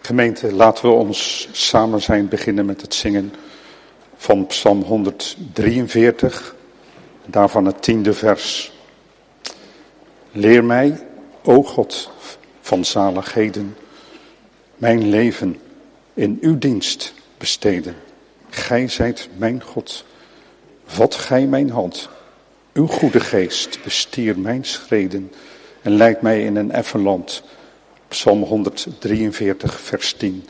Gemeente, laten we ons samen zijn beginnen met het zingen van Psalm 143, daarvan het 10e vers. Leer mij, o God van zaligheden, mijn leven in uw dienst besteden. Gij zijt mijn God, vat gij mijn hand, uw goede geest bestier mijn schreden en leid mij in een effen land. Psalm 143, vers 10.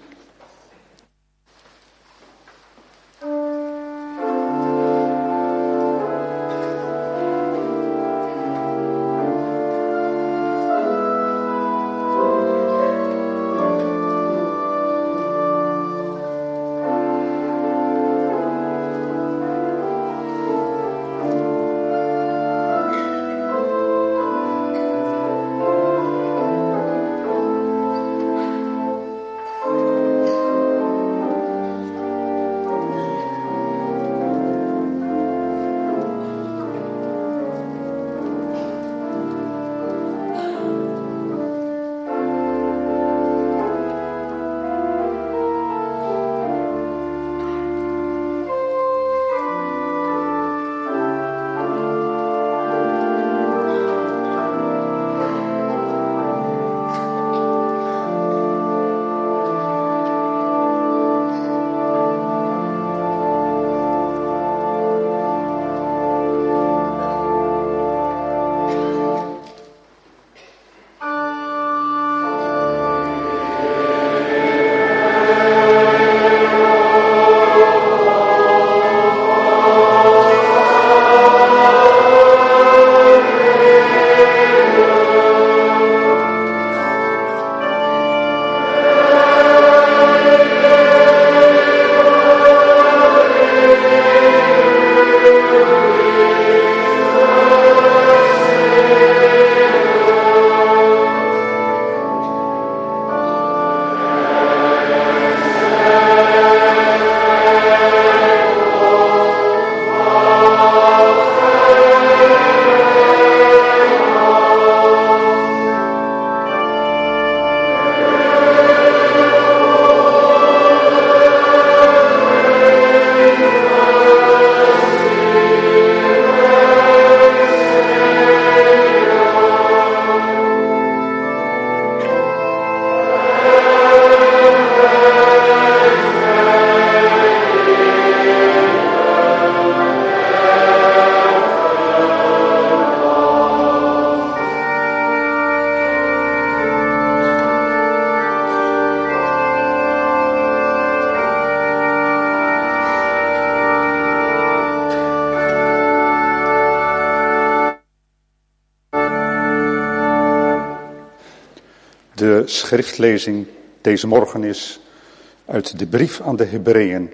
De schriftlezing deze morgen is uit de brief aan de Hebreeën,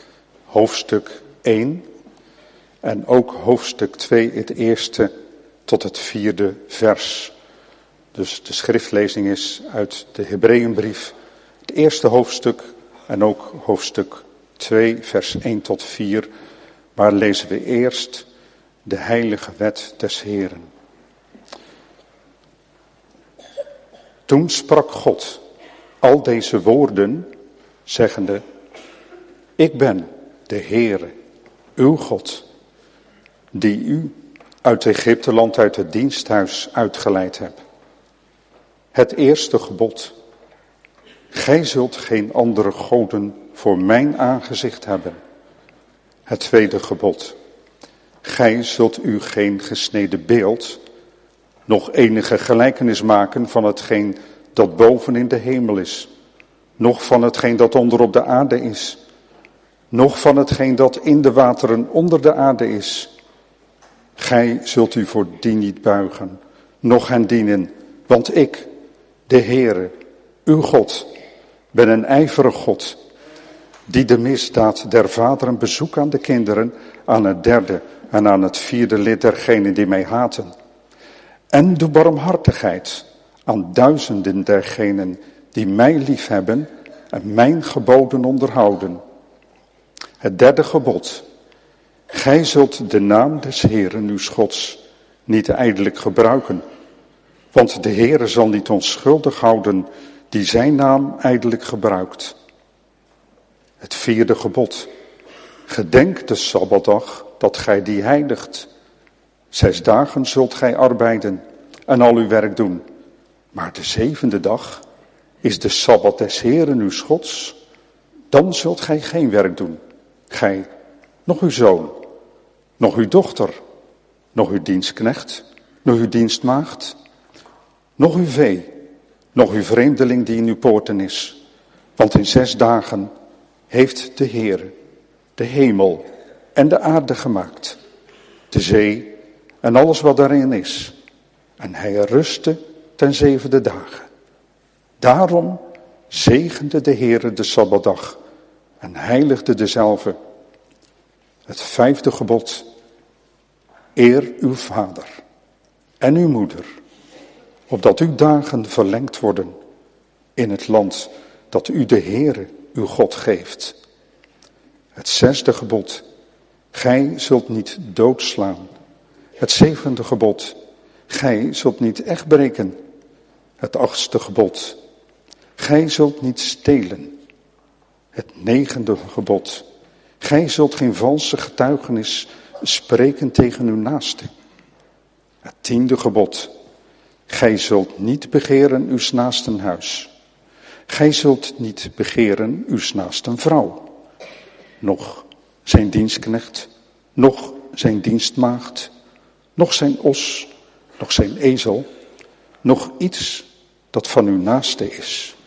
hoofdstuk 1 en ook hoofdstuk 2, het eerste tot het 4e vers. Dus de schriftlezing is uit de Hebreeënbrief, het eerste hoofdstuk en ook hoofdstuk 2, vers 1 tot 4, waar lezen we eerst de heilige wet des Heeren. Toen sprak God al deze woorden, zeggende: Ik ben de Heere, uw God, die u uit Egypteland, uit het diensthuis uitgeleid heb. Het eerste gebod: Gij zult geen andere goden voor mijn aangezicht hebben. Het tweede gebod: Gij zult u geen gesneden beeld, nog enige gelijkenis maken van hetgeen dat boven in de hemel is, nog van hetgeen dat onder op de aarde is, nog van hetgeen dat in de wateren onder de aarde is. Gij zult u voor die niet buigen, noch hen dienen, want ik, de Heere, uw God, ben een ijverig God, die de misdaad der vaderen bezoekt aan de kinderen, aan het derde en aan het 4e lid dergenen die mij haten. En doe barmhartigheid aan duizenden dergenen die mij liefhebben en mijn geboden onderhouden. Het derde gebod: Gij zult de naam des Heeren uws Gods niet ijdelijk gebruiken, want de Heere zal niet onschuldig houden die zijn naam ijdelijk gebruikt. Het 4e gebod. Gedenk de Sabbatdag, dat gij die heiligt. 6 dagen zult gij arbeiden en al uw werk doen. Maar de 7e dag is de Sabbat des Heeren uw Gods. Dan zult gij geen werk doen. Gij, nog uw zoon, nog uw dochter, nog uw dienstknecht, nog uw dienstmaagd, nog uw vee, nog uw vreemdeling die in uw poorten is. Want in 6 dagen heeft de Heere de hemel en de aarde gemaakt, de zee en alles wat daarin is. En hij rustte ten 7e dagen. Daarom zegende de Heere de Sabbatdag en heiligde dezelve. Het 5e gebod. Eer uw vader en uw moeder, opdat uw dagen verlengd worden in het land dat u de Heere uw God geeft. Het 6e gebod. Gij zult niet doodslaan. Het 7e gebod. Gij zult niet echt breken. Het 8e gebod. Gij zult niet stelen. Het 9e gebod. Gij zult geen valse getuigenis spreken tegen uw naaste. Het 10e gebod. Gij zult niet begeren uws naasten huis. Gij zult niet begeren uws naasten vrouw. Nog zijn dienstknecht, nog zijn dienstmaagd, nog zijn os, nog zijn ezel, nog iets dat van uw naaste is.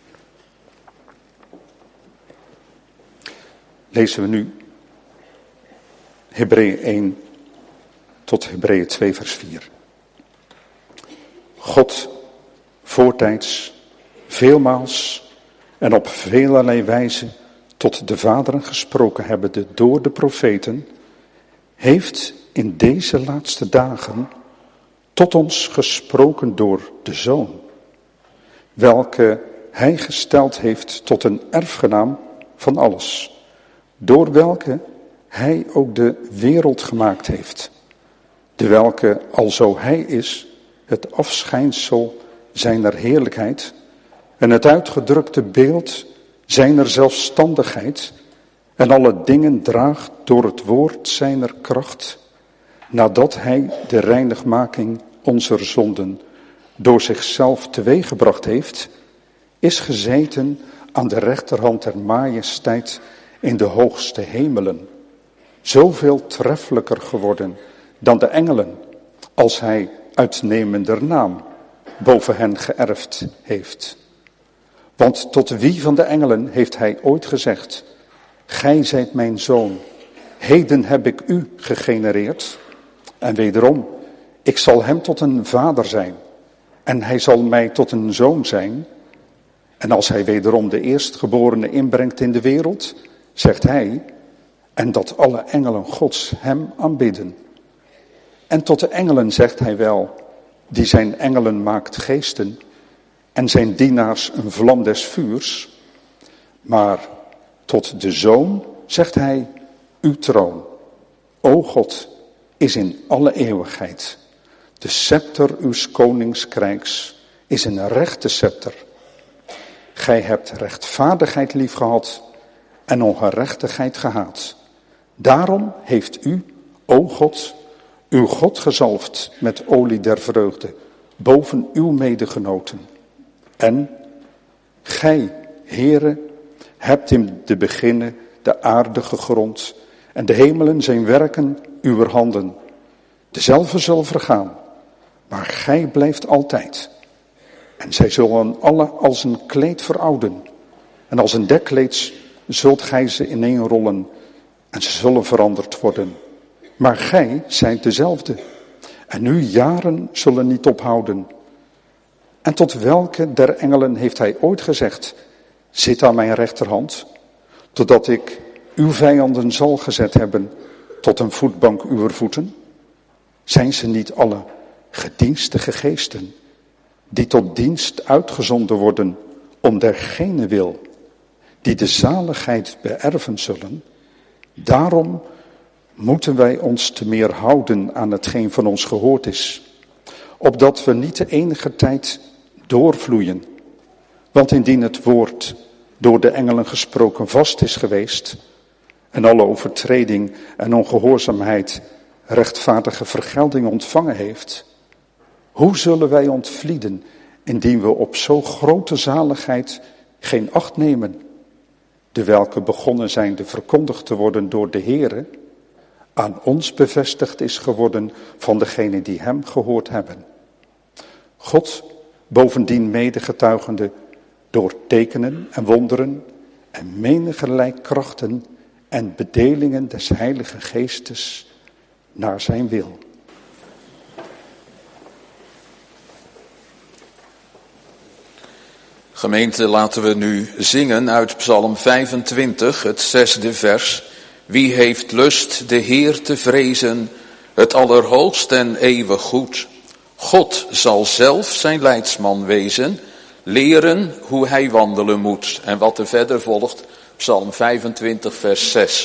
Lezen we nu Hebreeën 1 tot Hebreeën 2 vers 4. God voortijds, veelmaals en op velerlei wijze tot de vaderen gesproken hebbende door de profeten, heeft in deze laatste dagen tot ons gesproken door de Zoon, welke hij gesteld heeft tot een erfgenaam van alles, door welke hij ook de wereld gemaakt heeft, de welke, alzo hij is, het afschijnsel zijner heerlijkheid en het uitgedrukte beeld zijner zelfstandigheid en alle dingen draagt door het woord zijner kracht, nadat hij de reinigmaking onzer zonden door zichzelf teweeggebracht heeft, is gezeten aan de rechterhand der majesteit in de hoogste hemelen, zoveel treffelijker geworden dan de engelen, als hij uitnemender naam boven hen geërfd heeft. Want tot wie van de engelen heeft hij ooit gezegd: gij zijt mijn zoon, heden heb ik u gegenereerd. En wederom, ik zal hem tot een vader zijn en hij zal mij tot een zoon zijn. En als hij wederom de eerstgeborene inbrengt in de wereld, zegt hij, en dat alle engelen Gods hem aanbidden. En tot de engelen zegt hij wel, die zijn engelen maakt geesten en zijn dienaars een vlam des vuurs. Maar tot de Zoon zegt hij, uw troon, o God, is in alle eeuwigheid. De scepter uws koningskrijgs is een rechte scepter. Gij hebt rechtvaardigheid liefgehad en ongerechtigheid gehaat. Daarom heeft u, o God, uw God gezalfd met olie der vreugde boven uw medegenoten. En gij, Heere, hebt in de beginnen de aarde gegrond en de hemelen zijn werken uwer handen. Dezelfde zal vergaan, maar gij blijft altijd. En zij zullen alle als een kleed verouden. En als een dekkleed zult gij ze ineenrollen en ze zullen veranderd worden. Maar gij zijt dezelfde. En uw jaren zullen niet ophouden. En tot welke der engelen heeft hij ooit gezegd, zit aan mijn rechterhand, totdat ik uw vijanden zal gezet hebben tot een voetbank uwer voeten? Zijn ze niet alle gedienstige geesten, die tot dienst uitgezonden worden om dergene wil, die de zaligheid beërven zullen? Daarom moeten wij ons te meer houden aan hetgeen van ons gehoord is, opdat we niet de enige tijd doorvloeien, Want indien het woord door de engelen gesproken vast is geweest en alle overtreding en ongehoorzaamheid rechtvaardige vergelding ontvangen heeft, hoe zullen wij ontvlieden indien we op zo grote zaligheid geen acht nemen, de welke begonnen zijnde verkondigd te worden door de Heere, aan ons bevestigd is geworden van degenen die hem gehoord hebben. God bovendien medegetuigende door tekenen en wonderen en menigerlei krachten en bedelingen des Heilige Geestes naar zijn wil. Gemeente, laten we nu zingen uit Psalm 25, het 6e vers. Wie heeft lust de Heer te vrezen, het allerhoogst en eeuwig goed. God zal zelf zijn leidsman wezen, leren hoe hij wandelen moet. En wat er verder volgt, Psalm 25, vers 6.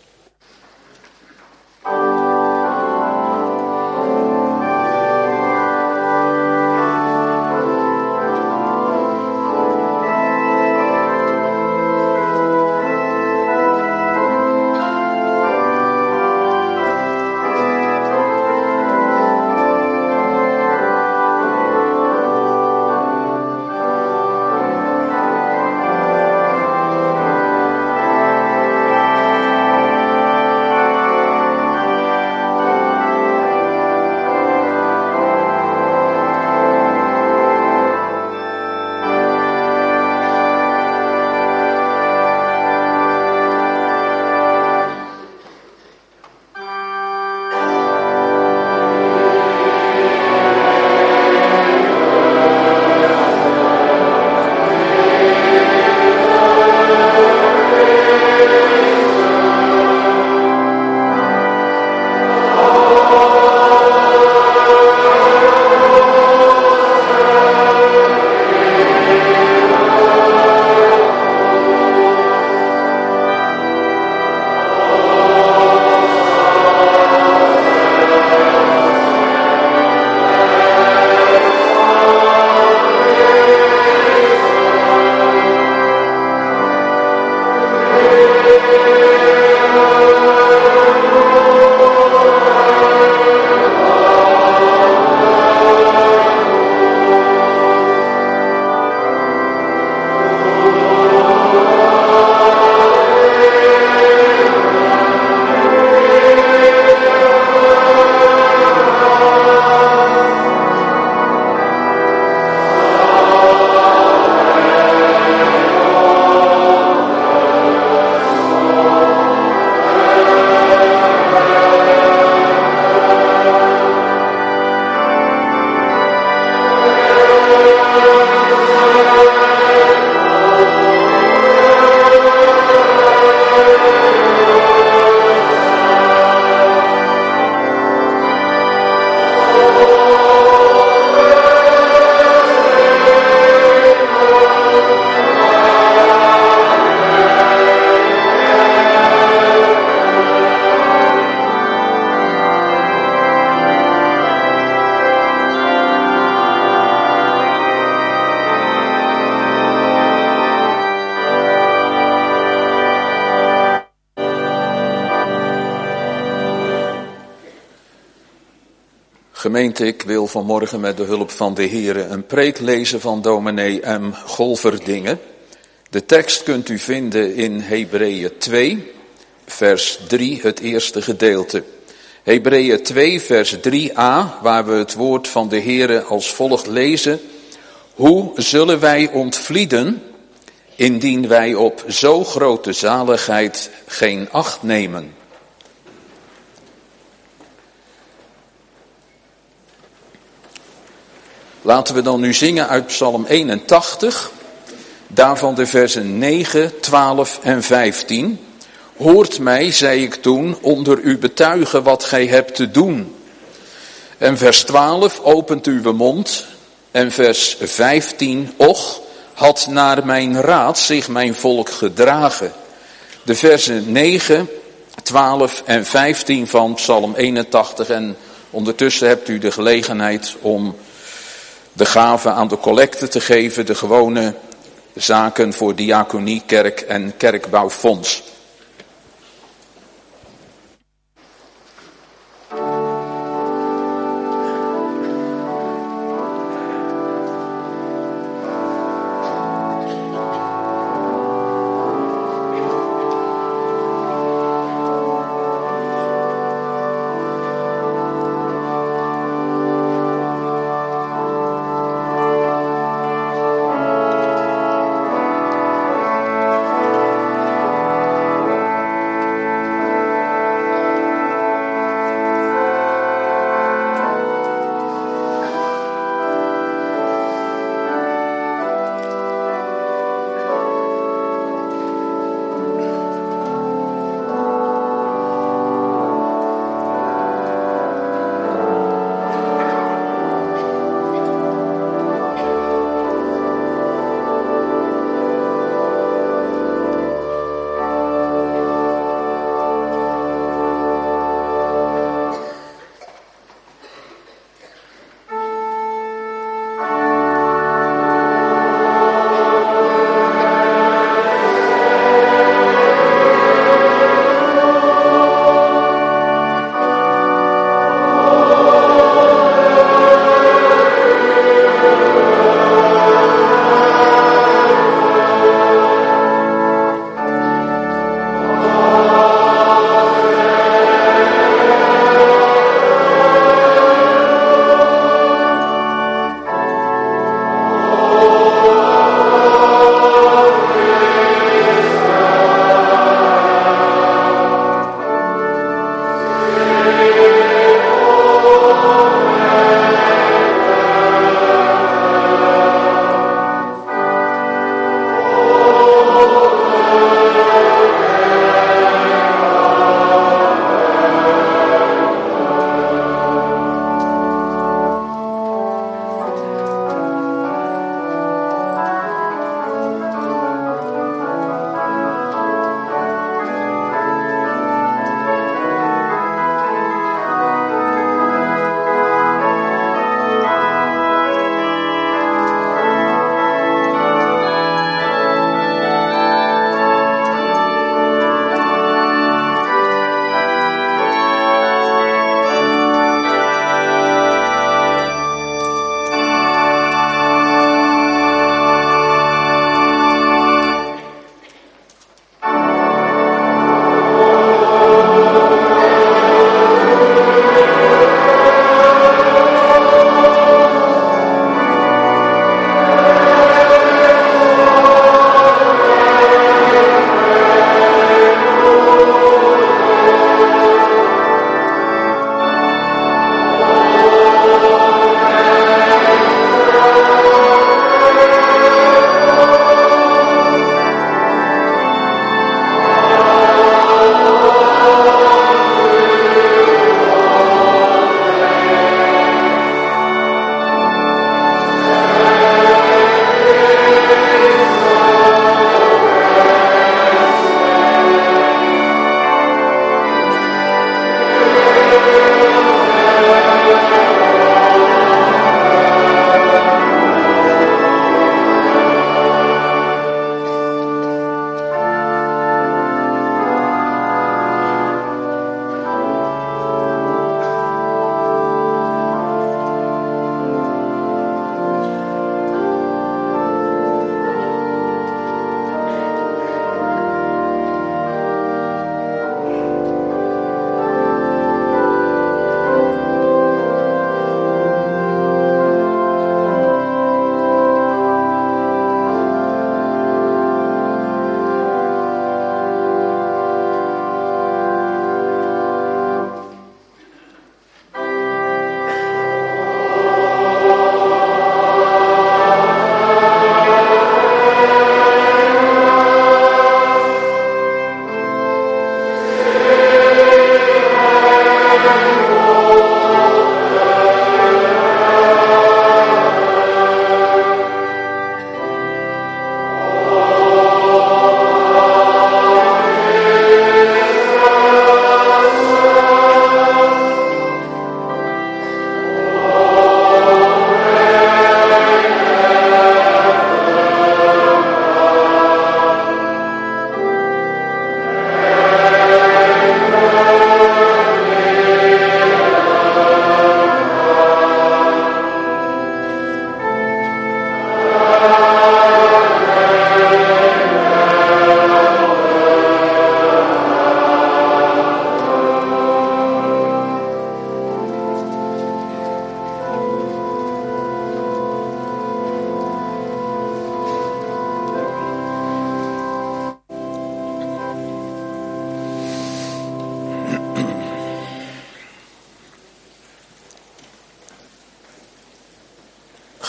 Gemeente, ik wil vanmorgen met de hulp van de Heere een preek lezen van dominee M. Golverdingen. De tekst kunt u vinden in Hebreeën 2, vers 3, het eerste gedeelte. Hebreeën 2, vers 3a, waar we het woord van de Heere als volgt lezen. Hoe zullen wij ontvlieden, indien wij op zo grote zaligheid geen acht nemen? Laten we dan nu zingen uit Psalm 81, daarvan de versen 9, 12 en 15. Hoort mij, zei ik toen, onder u betuigen wat gij hebt te doen. En vers 12, opent uw mond. En vers 15, och, had naar mijn raad zich mijn volk gedragen. De versen 9, 12 en 15 van Psalm 81. En ondertussen hebt u de gelegenheid om de gave aan de collecte te geven, de gewone zaken voor diaconie, kerk en kerkbouwfonds.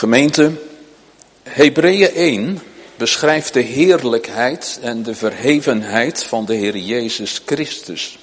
Gemeente, Hebreeën 1 beschrijft de heerlijkheid en de verhevenheid van de Heer Jezus Christus.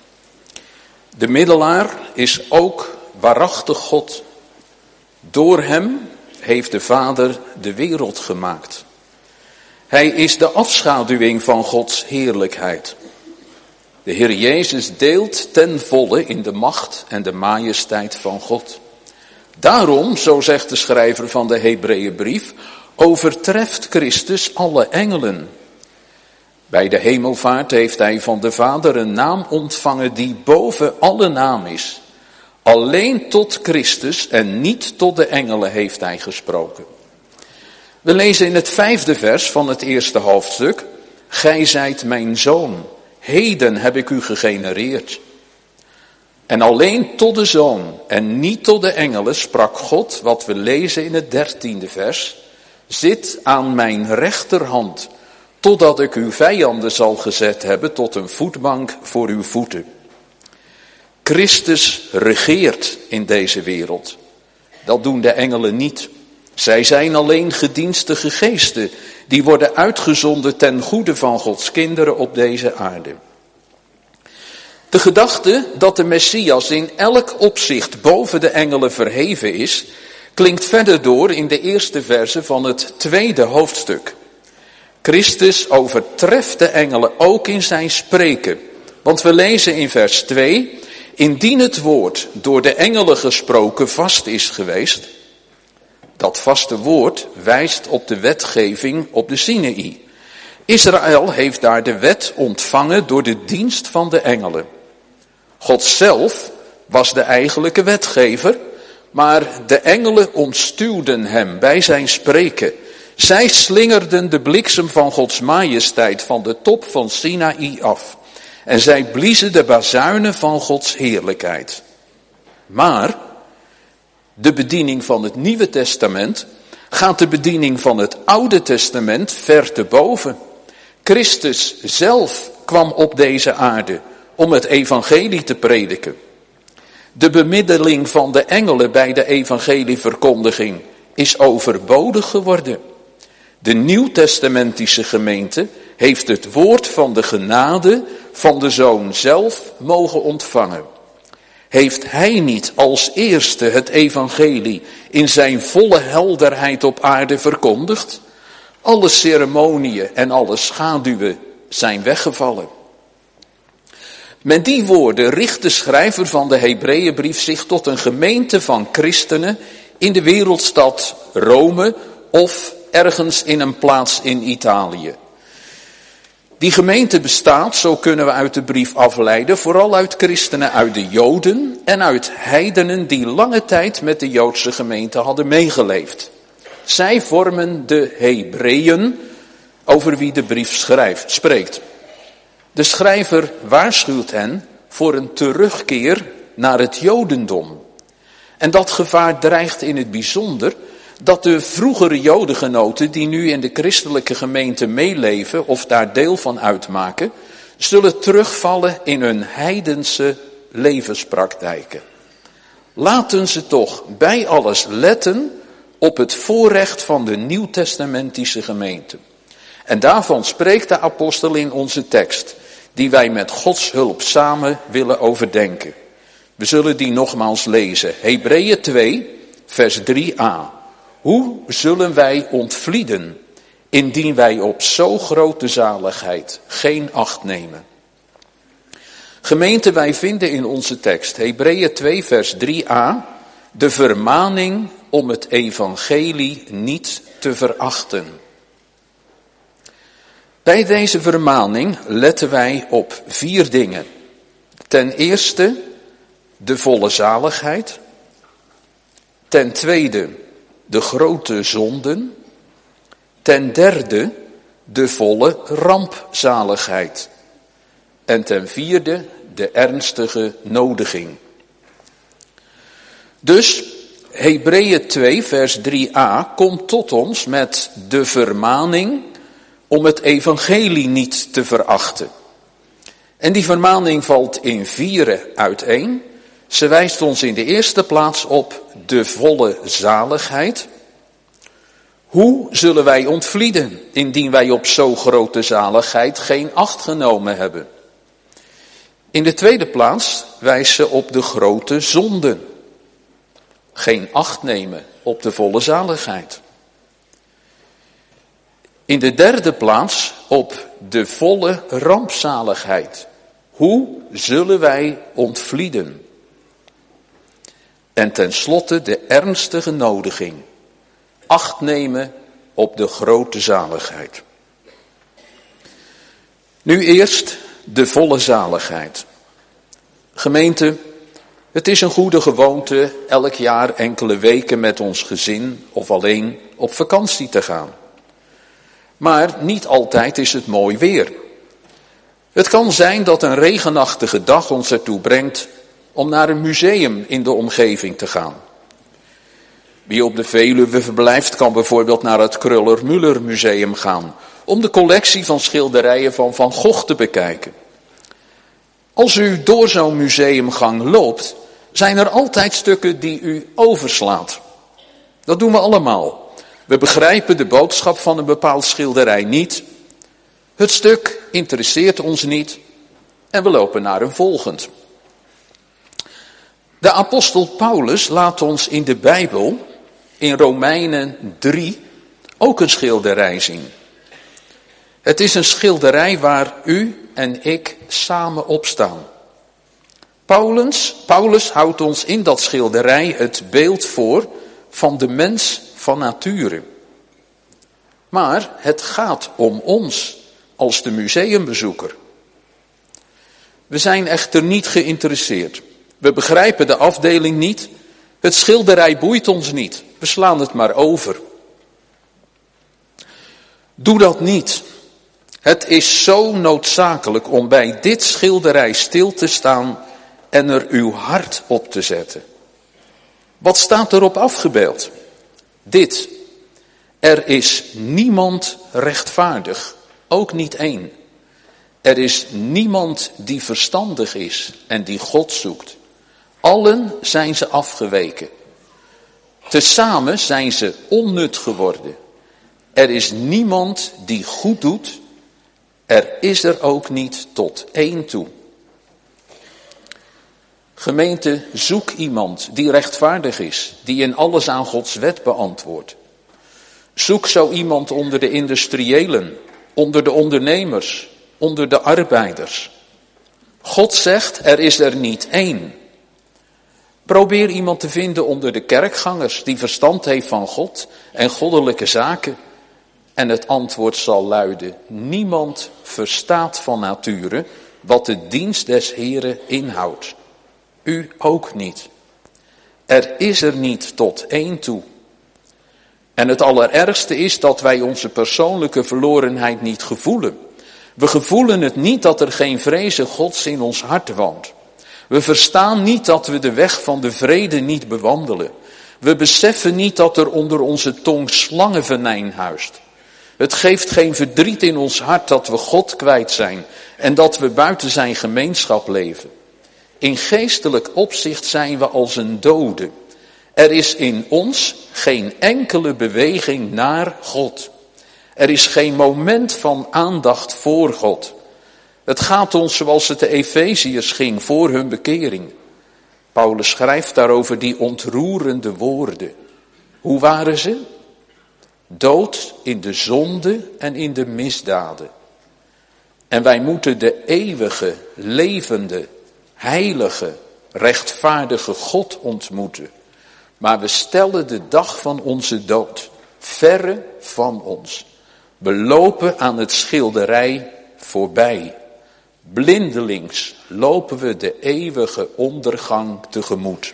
De middelaar is ook waarachtig God. Door hem heeft de Vader de wereld gemaakt. Hij is de afschaduwing van Gods heerlijkheid. De Heer Jezus deelt ten volle in de macht en de majesteit van God. Daarom, zo zegt de schrijver van de Hebreeënbrief, overtreft Christus alle engelen. Bij de hemelvaart heeft hij van de Vader een naam ontvangen die boven alle naam is. Alleen tot Christus en niet tot de engelen heeft hij gesproken. We lezen in het 5e vers van het eerste hoofdstuk: Gij zijt mijn zoon, heden heb ik u gegenereerd. En alleen tot de zoon en niet tot de engelen sprak God, wat we lezen in het 13e vers: Zit aan mijn rechterhand, totdat ik uw vijanden zal gezet hebben tot een voetbank voor uw voeten. Christus regeert in deze wereld. Dat doen de engelen niet. Zij zijn alleen gedienstige geesten, die worden uitgezonden ten goede van Gods kinderen op deze aarde. De gedachte dat de Messias in elk opzicht boven de engelen verheven is, klinkt verder door in de eerste verse van het 2e hoofdstuk. Christus overtreft de engelen ook in zijn spreken. Want we lezen in vers 2, indien het woord door de engelen gesproken vast is geweest. Dat vaste woord wijst op de wetgeving op de Sinaï. Israël heeft daar de wet ontvangen door de dienst van de engelen. God zelf was de eigenlijke wetgever, maar de engelen ontstuwden hem bij zijn spreken. Zij slingerden de bliksem van Gods majesteit van de top van Sinaï af. En zij bliezen de bazuinen van Gods heerlijkheid. Maar de bediening van het Nieuwe Testament gaat de bediening van het Oude Testament ver te boven. Christus zelf kwam op deze aarde om het evangelie te prediken. De bemiddeling van de engelen bij de evangelieverkondiging is overbodig geworden. De nieuwtestamentische gemeente heeft het woord van de genade van de Zoon zelf mogen ontvangen. Heeft hij niet als eerste het evangelie in zijn volle helderheid op aarde verkondigd? Alle ceremonieën en alle schaduwen zijn weggevallen. Met die woorden richt de schrijver van de Hebreeënbrief zich tot een gemeente van christenen in de wereldstad Rome of ergens in een plaats in Italië. Die gemeente bestaat, zo kunnen we uit de brief afleiden, vooral uit christenen uit de Joden en uit heidenen die lange tijd met de Joodse gemeente hadden meegeleefd. Zij vormen de Hebreeën over wie de brief spreekt. De schrijver waarschuwt hen voor een terugkeer naar het Jodendom. En dat gevaar dreigt in het bijzonder dat de vroegere Jodengenoten die nu in de christelijke gemeente meeleven of daar deel van uitmaken, zullen terugvallen in hun heidense levenspraktijken. Laten ze toch bij alles letten op het voorrecht van de nieuwtestamentische gemeente. En daarvan spreekt de apostel in onze tekst, die wij met Gods hulp samen willen overdenken. We zullen die nogmaals lezen. Hebreeën 2, vers 3a. Hoe zullen wij ontvlieden, indien wij op zo grote zaligheid geen acht nemen? Gemeente, wij vinden in onze tekst, Hebreeën 2, vers 3a, de vermaning om het evangelie niet te verachten. Bij deze vermaning letten wij op 4 dingen. Ten eerste, de volle zaligheid. Ten tweede, de grote zonden. Ten derde, de volle rampzaligheid. En ten vierde, de ernstige nodiging. Dus Hebreeën 2 vers 3a komt tot ons met de vermaning om het evangelie niet te verachten. En die vermaning valt in 4 uiteen. Ze wijst ons in de eerste plaats op de volle zaligheid. Hoe zullen wij ontvlieden, indien wij op zo grote zaligheid geen acht genomen hebben? In de tweede plaats wijst ze op de grote zonden. Geen acht nemen op de volle zaligheid. In de derde plaats op de volle rampzaligheid. Hoe zullen wij ontvlieden? En tenslotte de ernstige nodiging. Acht nemen op de grote zaligheid. Nu eerst de volle zaligheid. Gemeente, het is een goede gewoonte elk jaar enkele weken met ons gezin of alleen op vakantie te gaan. Maar niet altijd is het mooi weer. Het kan zijn dat een regenachtige dag ons ertoe brengt om naar een museum in de omgeving te gaan. Wie op de Veluwe verblijft kan bijvoorbeeld naar het Kruller-Müller Museum gaan om de collectie van schilderijen van Van Gogh te bekijken. Als u door zo'n museumgang loopt, zijn er altijd stukken die u overslaat. Dat doen we allemaal. We begrijpen de boodschap van een bepaald schilderij niet. Het stuk interesseert ons niet en we lopen naar een volgend. De apostel Paulus laat ons in de Bijbel, in Romeinen 3, ook een schilderij zien. Het is een schilderij waar u en ik samen op staan. Paulus houdt ons in dat schilderij het beeld voor van de mens van nature. Maar het gaat om ons als de museumbezoeker. We zijn echter niet geïnteresseerd. We begrijpen de afdeling niet. Het schilderij boeit ons niet. We slaan het maar over. Doe dat niet. Het is zo noodzakelijk om bij dit schilderij stil te staan en er uw hart op te zetten. Wat staat erop afgebeeld? Dit. Er is niemand rechtvaardig, ook niet één. Er is niemand die verstandig is en die God zoekt. Allen zijn ze afgeweken. Tezamen zijn ze onnut geworden. Er is niemand die goed doet. Er is er ook niet tot één toe. Gemeente, zoek iemand die rechtvaardig is, die in alles aan Gods wet beantwoordt. Zoek zo iemand onder de industriëlen, onder de ondernemers, onder de arbeiders. God zegt, er is er niet één. Probeer iemand te vinden onder de kerkgangers die verstand heeft van God en goddelijke zaken. En het antwoord zal luiden, niemand verstaat van nature wat de dienst des Heren inhoudt. U ook niet. Er is er niet tot één toe. En het allerergste is dat wij onze persoonlijke verlorenheid niet gevoelen. We gevoelen het niet dat er geen vreze Gods in ons hart woont. We verstaan niet dat we de weg van de vrede niet bewandelen. We beseffen niet dat er onder onze tong slangenvenijn huist. Het geeft geen verdriet in ons hart dat we God kwijt zijn en dat we buiten zijn gemeenschap leven. In geestelijk opzicht zijn we als een dode. Er is in ons geen enkele beweging naar God. Er is geen moment van aandacht voor God. Het gaat ons zoals het de Efeziërs ging voor hun bekering. Paulus schrijft daarover die ontroerende woorden. Hoe waren ze? Dood in de zonde en in de misdaden. En wij moeten de eeuwige, levende, heilige, rechtvaardige God ontmoeten. Maar we stellen de dag van onze dood verre van ons. We lopen aan het schilderij voorbij. Blindelings lopen we de eeuwige ondergang tegemoet.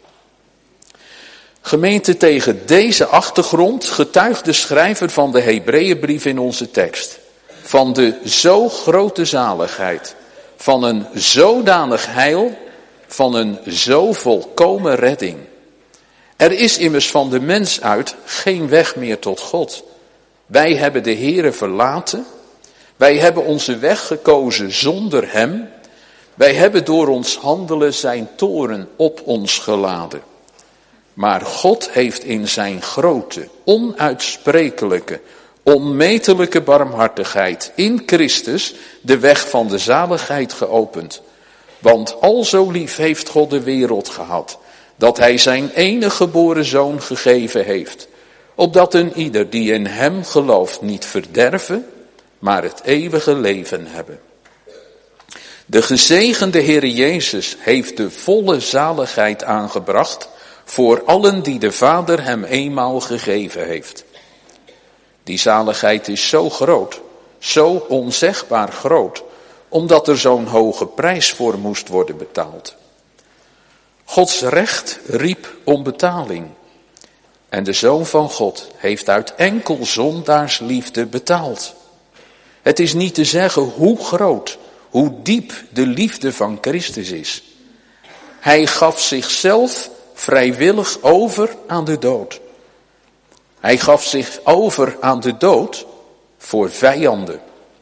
Gemeente, tegen deze achtergrond getuigt de schrijver van de Hebreeënbrief in onze tekst van de zo grote zaligheid, van een zodanig heil, van een zo volkomen redding. Er is immers van de mens uit geen weg meer tot God. Wij hebben de Heere verlaten. Wij hebben onze weg gekozen zonder hem. Wij hebben door ons handelen zijn toorn op ons geladen. Maar God heeft in zijn grote, onuitsprekelijke, onmetelijke barmhartigheid in Christus de weg van de zaligheid geopend. Want al zo lief heeft God de wereld gehad, dat hij zijn enige geboren zoon gegeven heeft, opdat een ieder die in hem gelooft niet verderven, maar het eeuwige leven hebben. De gezegende Heere Jezus heeft de volle zaligheid aangebracht voor allen die de Vader hem eenmaal gegeven heeft. Die zaligheid is zo groot, zo onzegbaar groot, omdat er zo'n hoge prijs voor moest worden betaald. Gods recht riep om betaling. En de Zoon van God heeft uit enkel zondaarsliefde betaald. Het is niet te zeggen hoe groot, hoe diep de liefde van Christus is. Hij gaf zichzelf vrijwillig over aan de dood. Hij gaf zich over aan de dood voor vijanden.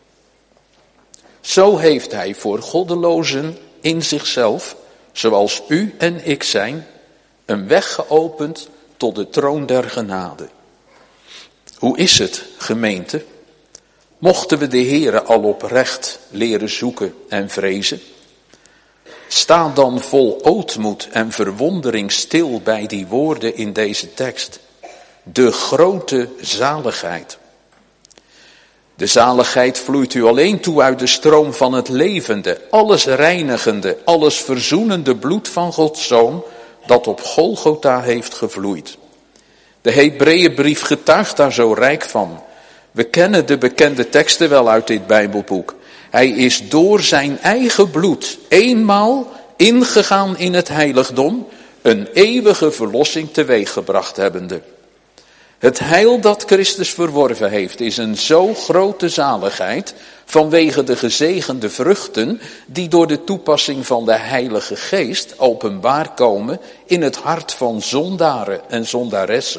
Zo heeft hij voor goddelozen in zichzelf, zoals u en ik zijn, een weg geopend tot de troon der genade. Hoe is het, gemeente? Mochten we de Heere al oprecht leren zoeken en vrezen? Sta dan vol ootmoed en verwondering stil bij die woorden in deze tekst. De grote zaligheid. De zaligheid vloeit u alleen toe uit de stroom van het levende, alles reinigende, alles verzoenende bloed van Gods Zoon, dat op Golgotha heeft gevloeid. De Hebreeënbrief getuigt daar zo rijk van. We kennen de bekende teksten wel uit dit Bijbelboek. Hij is door zijn eigen bloed eenmaal ingegaan in het heiligdom, een eeuwige verlossing teweeggebracht hebbende. Het heil dat Christus verworven heeft is een zo grote zaligheid vanwege de gezegende vruchten die door de toepassing van de Heilige Geest openbaar komen in het hart van zondaren en zondaressen.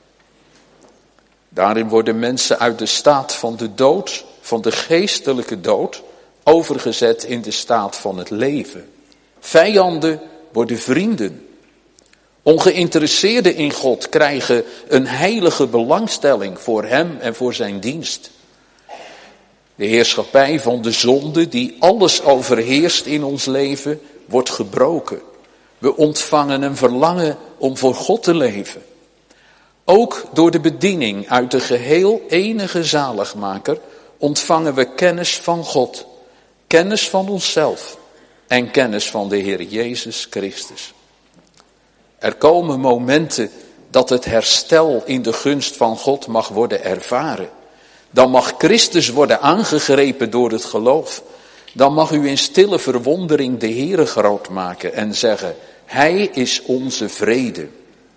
Daarin worden mensen uit de staat van de dood, van de geestelijke dood, overgezet in de staat van het leven. Vijanden worden vrienden. Ongeïnteresseerden in God krijgen een heilige belangstelling voor hem en voor zijn dienst. De heerschappij van de zonde die alles overheerst in ons leven wordt gebroken. We ontvangen een verlangen om voor God te leven. Ook door de bediening uit de geheel enige zaligmaker ontvangen we kennis van God, kennis van onszelf en kennis van de Heer Jezus Christus. Er komen momenten dat het herstel in de gunst van God mag worden ervaren. Dan mag Christus worden aangegrepen door het geloof. Dan mag u in stille verwondering de Heere groot maken en zeggen, Hij is onze vrede.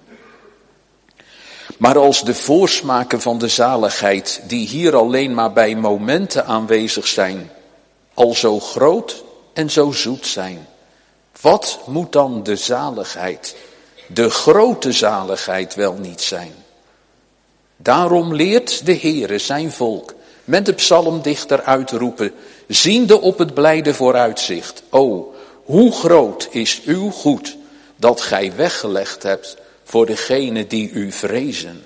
Maar als de voorsmaken van de zaligheid, die hier alleen maar bij momenten aanwezig zijn, al zo groot en zo zoet zijn, wat moet dan de zaligheid, de grote zaligheid wel niet zijn? Daarom leert de Heere zijn volk met de psalmdichter uitroepen, ziende op het blijde vooruitzicht. O, hoe groot is uw goed dat gij weggelegd hebt voor degenen die u vrezen.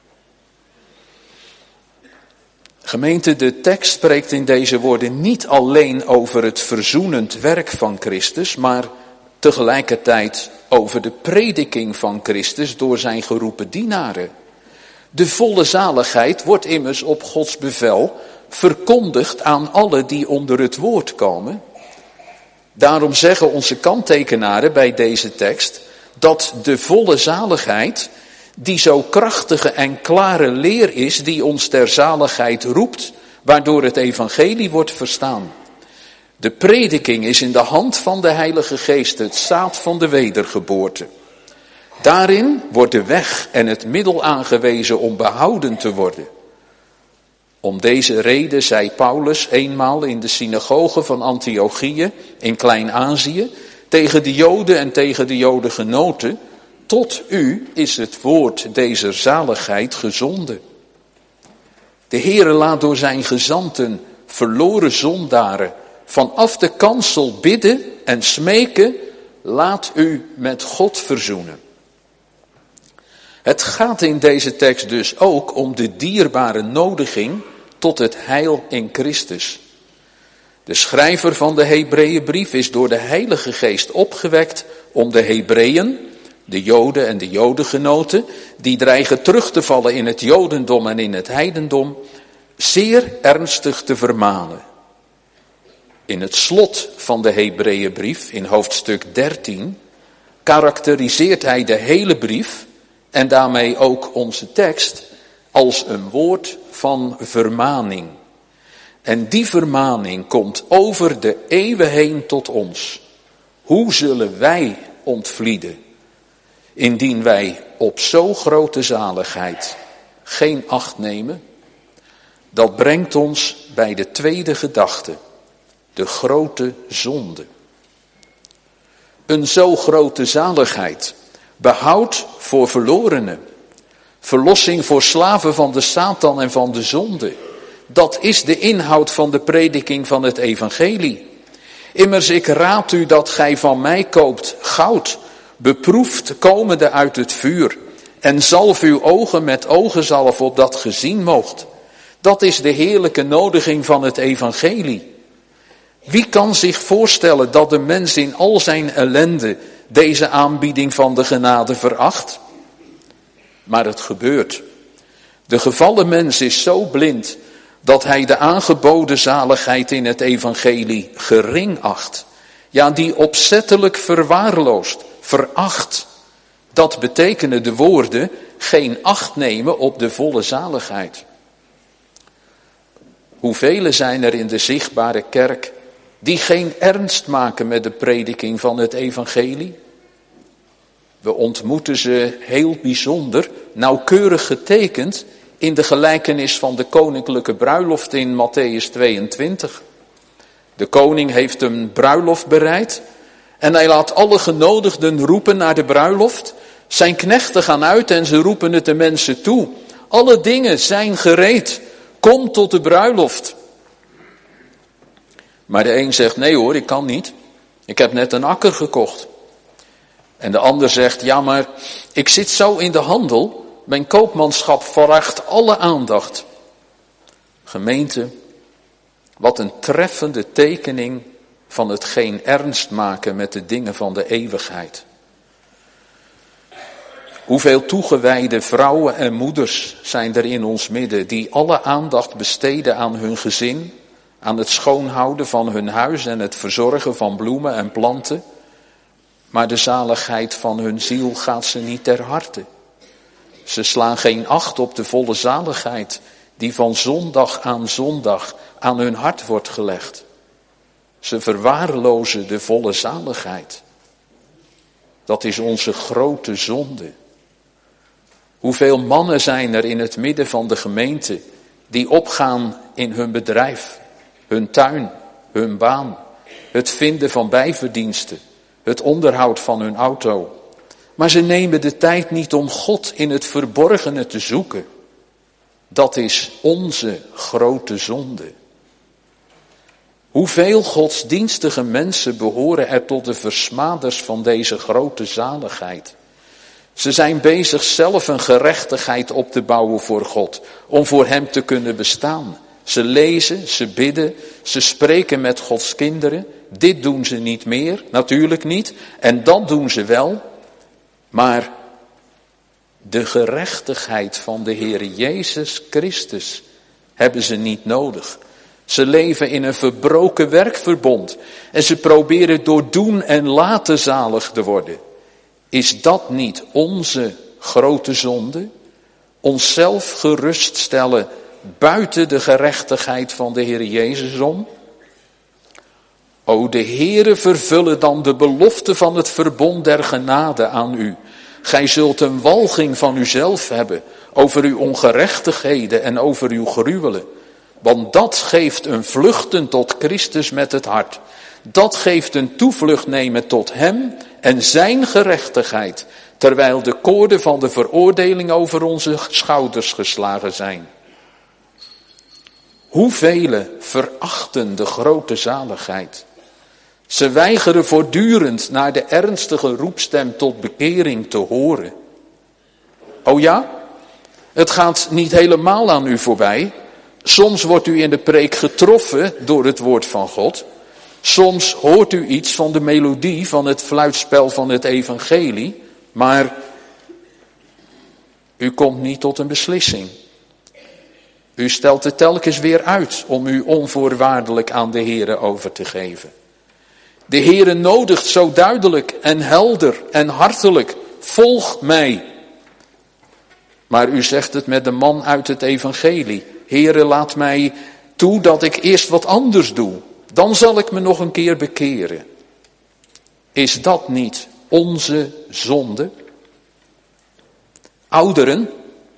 Gemeente, de tekst spreekt in deze woorden niet alleen over het verzoenend werk van Christus, maar tegelijkertijd over de prediking van Christus door zijn geroepen dienaren. De volle zaligheid wordt immers op Gods bevel verkondigd aan allen die onder het woord komen. Daarom zeggen onze kanttekenaren bij deze tekst dat de volle zaligheid, die zo krachtige en klare leer is, die ons ter zaligheid roept, waardoor het evangelie wordt verstaan. De prediking is in de hand van de Heilige Geest, het zaad van de wedergeboorte. Daarin wordt de weg en het middel aangewezen om behouden te worden. Om deze reden zei Paulus eenmaal in de synagoge van Antiochië in Klein-Azië tegen de Joden en tegen de Jodengenoten, tot u is het woord deze zaligheid gezonden. De Heere laat door zijn gezanten verloren zondaren vanaf de kansel bidden en smeken, laat u met God verzoenen. Het gaat in deze tekst dus ook om de dierbare nodiging tot het heil in Christus. De schrijver van de Hebreeënbrief is door de Heilige Geest opgewekt om de Hebreeën, de Joden en de Jodengenoten, die dreigen terug te vallen in het Jodendom en in het heidendom, zeer ernstig te vermanen. In het slot van de Hebreeënbrief, in hoofdstuk 13, karakteriseert hij de hele brief en daarmee ook onze tekst als een woord van vermaning. En die vermaning komt over de eeuwen heen tot ons. Hoe zullen wij ontvlieden, indien wij op zo grote zaligheid geen acht nemen? Dat brengt ons bij de tweede gedachte, de grote zonde. Een zo grote zaligheid, behoud voor verlorenen, verlossing voor slaven van de Satan en van de zonde. Dat is de inhoud van de prediking van het evangelie. Immers, ik raad u dat gij van mij koopt goud, beproefd komende uit het vuur, en zalf uw ogen met ogenzalf opdat ge zien moogt. Dat is de heerlijke nodiging van het evangelie. Wie kan zich voorstellen dat de mens in al zijn ellende deze aanbieding van de genade veracht? Maar het gebeurt. De gevallen mens is zo blind dat hij de aangeboden zaligheid in het evangelie gering acht. Ja, die opzettelijk verwaarloost, veracht. Dat betekenen de woorden geen acht nemen op de volle zaligheid. Hoeveel zijn er in de zichtbare kerk die geen ernst maken met de prediking van het evangelie? We ontmoeten ze heel bijzonder, nauwkeurig getekend in de gelijkenis van de koninklijke bruiloft in Mattheüs 22. De koning heeft een bruiloft bereid en hij laat alle genodigden roepen naar de bruiloft. Zijn knechten gaan uit en ze roepen het de mensen toe. Alle dingen zijn gereed, kom tot de bruiloft. Maar de een zegt, nee hoor, ik kan niet. Ik heb net een akker gekocht. En de ander zegt, ja maar ik zit zo in de handel. Mijn koopmanschap vraagt alle aandacht. Gemeente, wat een treffende tekening van het geen ernst maken met de dingen van de eeuwigheid. Hoeveel toegewijde vrouwen en moeders zijn er in ons midden die alle aandacht besteden aan hun gezin, aan het schoonhouden van hun huis en het verzorgen van bloemen en planten. Maar de zaligheid van hun ziel gaat ze niet ter harte. Ze slaan geen acht op de volle zaligheid die van zondag aan hun hart wordt gelegd. Ze verwaarlozen de volle zaligheid. Dat is onze grote zonde. Hoeveel mannen zijn er in het midden van de gemeente die opgaan in hun bedrijf, hun tuin, hun baan, het vinden van bijverdiensten, het onderhoud van hun auto. Maar ze nemen de tijd niet om God in het verborgene te zoeken. Dat is onze grote zonde. Hoeveel godsdienstige mensen behoren er tot de versmaders van deze grote zaligheid? Ze zijn bezig zelf een gerechtigheid op te bouwen voor God, om voor hem te kunnen bestaan. Ze lezen, ze bidden, ze spreken met Gods kinderen. Dit doen ze niet meer, natuurlijk niet. En dat doen ze wel. Maar de gerechtigheid van de Heer Jezus Christus hebben ze niet nodig. Ze leven in een verbroken werkverbond. En ze proberen door doen en laten zalig te worden. Is dat niet onze grote zonde? Onszelf geruststellen buiten de gerechtigheid van de Heer Jezus om? O, de Heere vervullen dan de belofte van het verbond der genade aan u. Gij zult een walging van uzelf hebben over uw ongerechtigheden en over uw gruwelen. Want dat geeft een vluchten tot Christus met het hart. Dat geeft een toevlucht nemen tot hem en zijn gerechtigheid, terwijl de koorden van de veroordeling over onze schouders geslagen zijn. Hoeveel verachten de grote zaligheid. Ze weigeren voortdurend naar de ernstige roepstem tot bekering te horen. Oh ja? Het gaat niet helemaal aan u voorbij. Soms wordt u in de preek getroffen door het woord van God. Soms hoort u iets van de melodie van het fluitspel van het evangelie. Maar u komt niet tot een beslissing. U stelt het telkens weer uit om u onvoorwaardelijk aan de Heere over te geven. De Heere nodigt zo duidelijk en helder en hartelijk, volg mij. Maar u zegt het met de man uit het evangelie. Heere, laat mij toe dat ik eerst wat anders doe. Dan zal ik me nog een keer bekeren. Is dat niet onze zonde? Ouderen,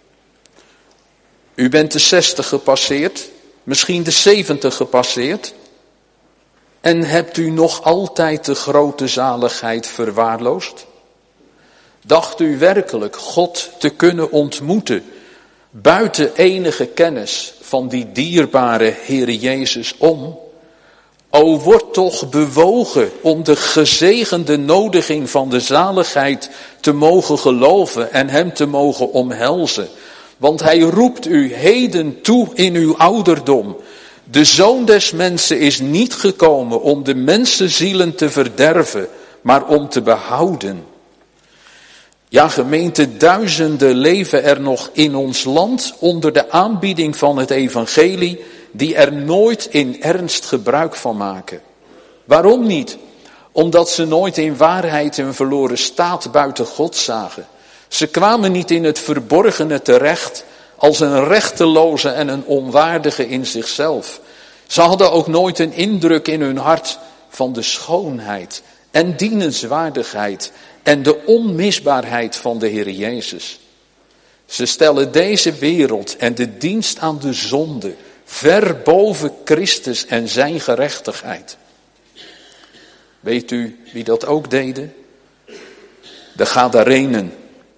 u bent de 60 gepasseerd, misschien de 70 gepasseerd. En hebt u nog altijd de grote zaligheid verwaarloosd? Dacht u werkelijk God te kunnen ontmoeten buiten enige kennis van die dierbare Heere Jezus om? O, word toch bewogen om de gezegende nodiging van de zaligheid te mogen geloven en hem te mogen omhelzen. Want hij roept u heden toe in uw ouderdom. De Zoon des Mensen is niet gekomen om de mensenzielen te verderven, maar om te behouden. Ja, gemeente, duizenden leven er nog in ons land onder de aanbieding van het evangelie, die er nooit in ernst gebruik van maken. Waarom niet? Omdat ze nooit in waarheid hun verloren staat buiten God zagen. Ze kwamen niet in het verborgene terecht als een rechteloze en een onwaardige in zichzelf. Ze hadden ook nooit een indruk in hun hart van de schoonheid en dienenswaardigheid en de onmisbaarheid van de Heer Jezus. Ze stellen deze wereld en de dienst aan de zonde ver boven Christus en zijn gerechtigheid. Weet u wie dat ook deden? De Gadarenen.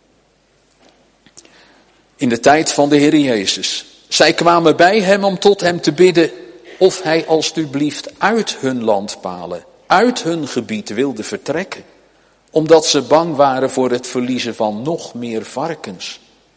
In de tijd van de Heer Jezus. Zij kwamen bij hem om tot hem te bidden of hij alstublieft uit hun landpalen, uit hun gebied wilde vertrekken. Omdat ze bang waren voor het verliezen van nog meer varkens.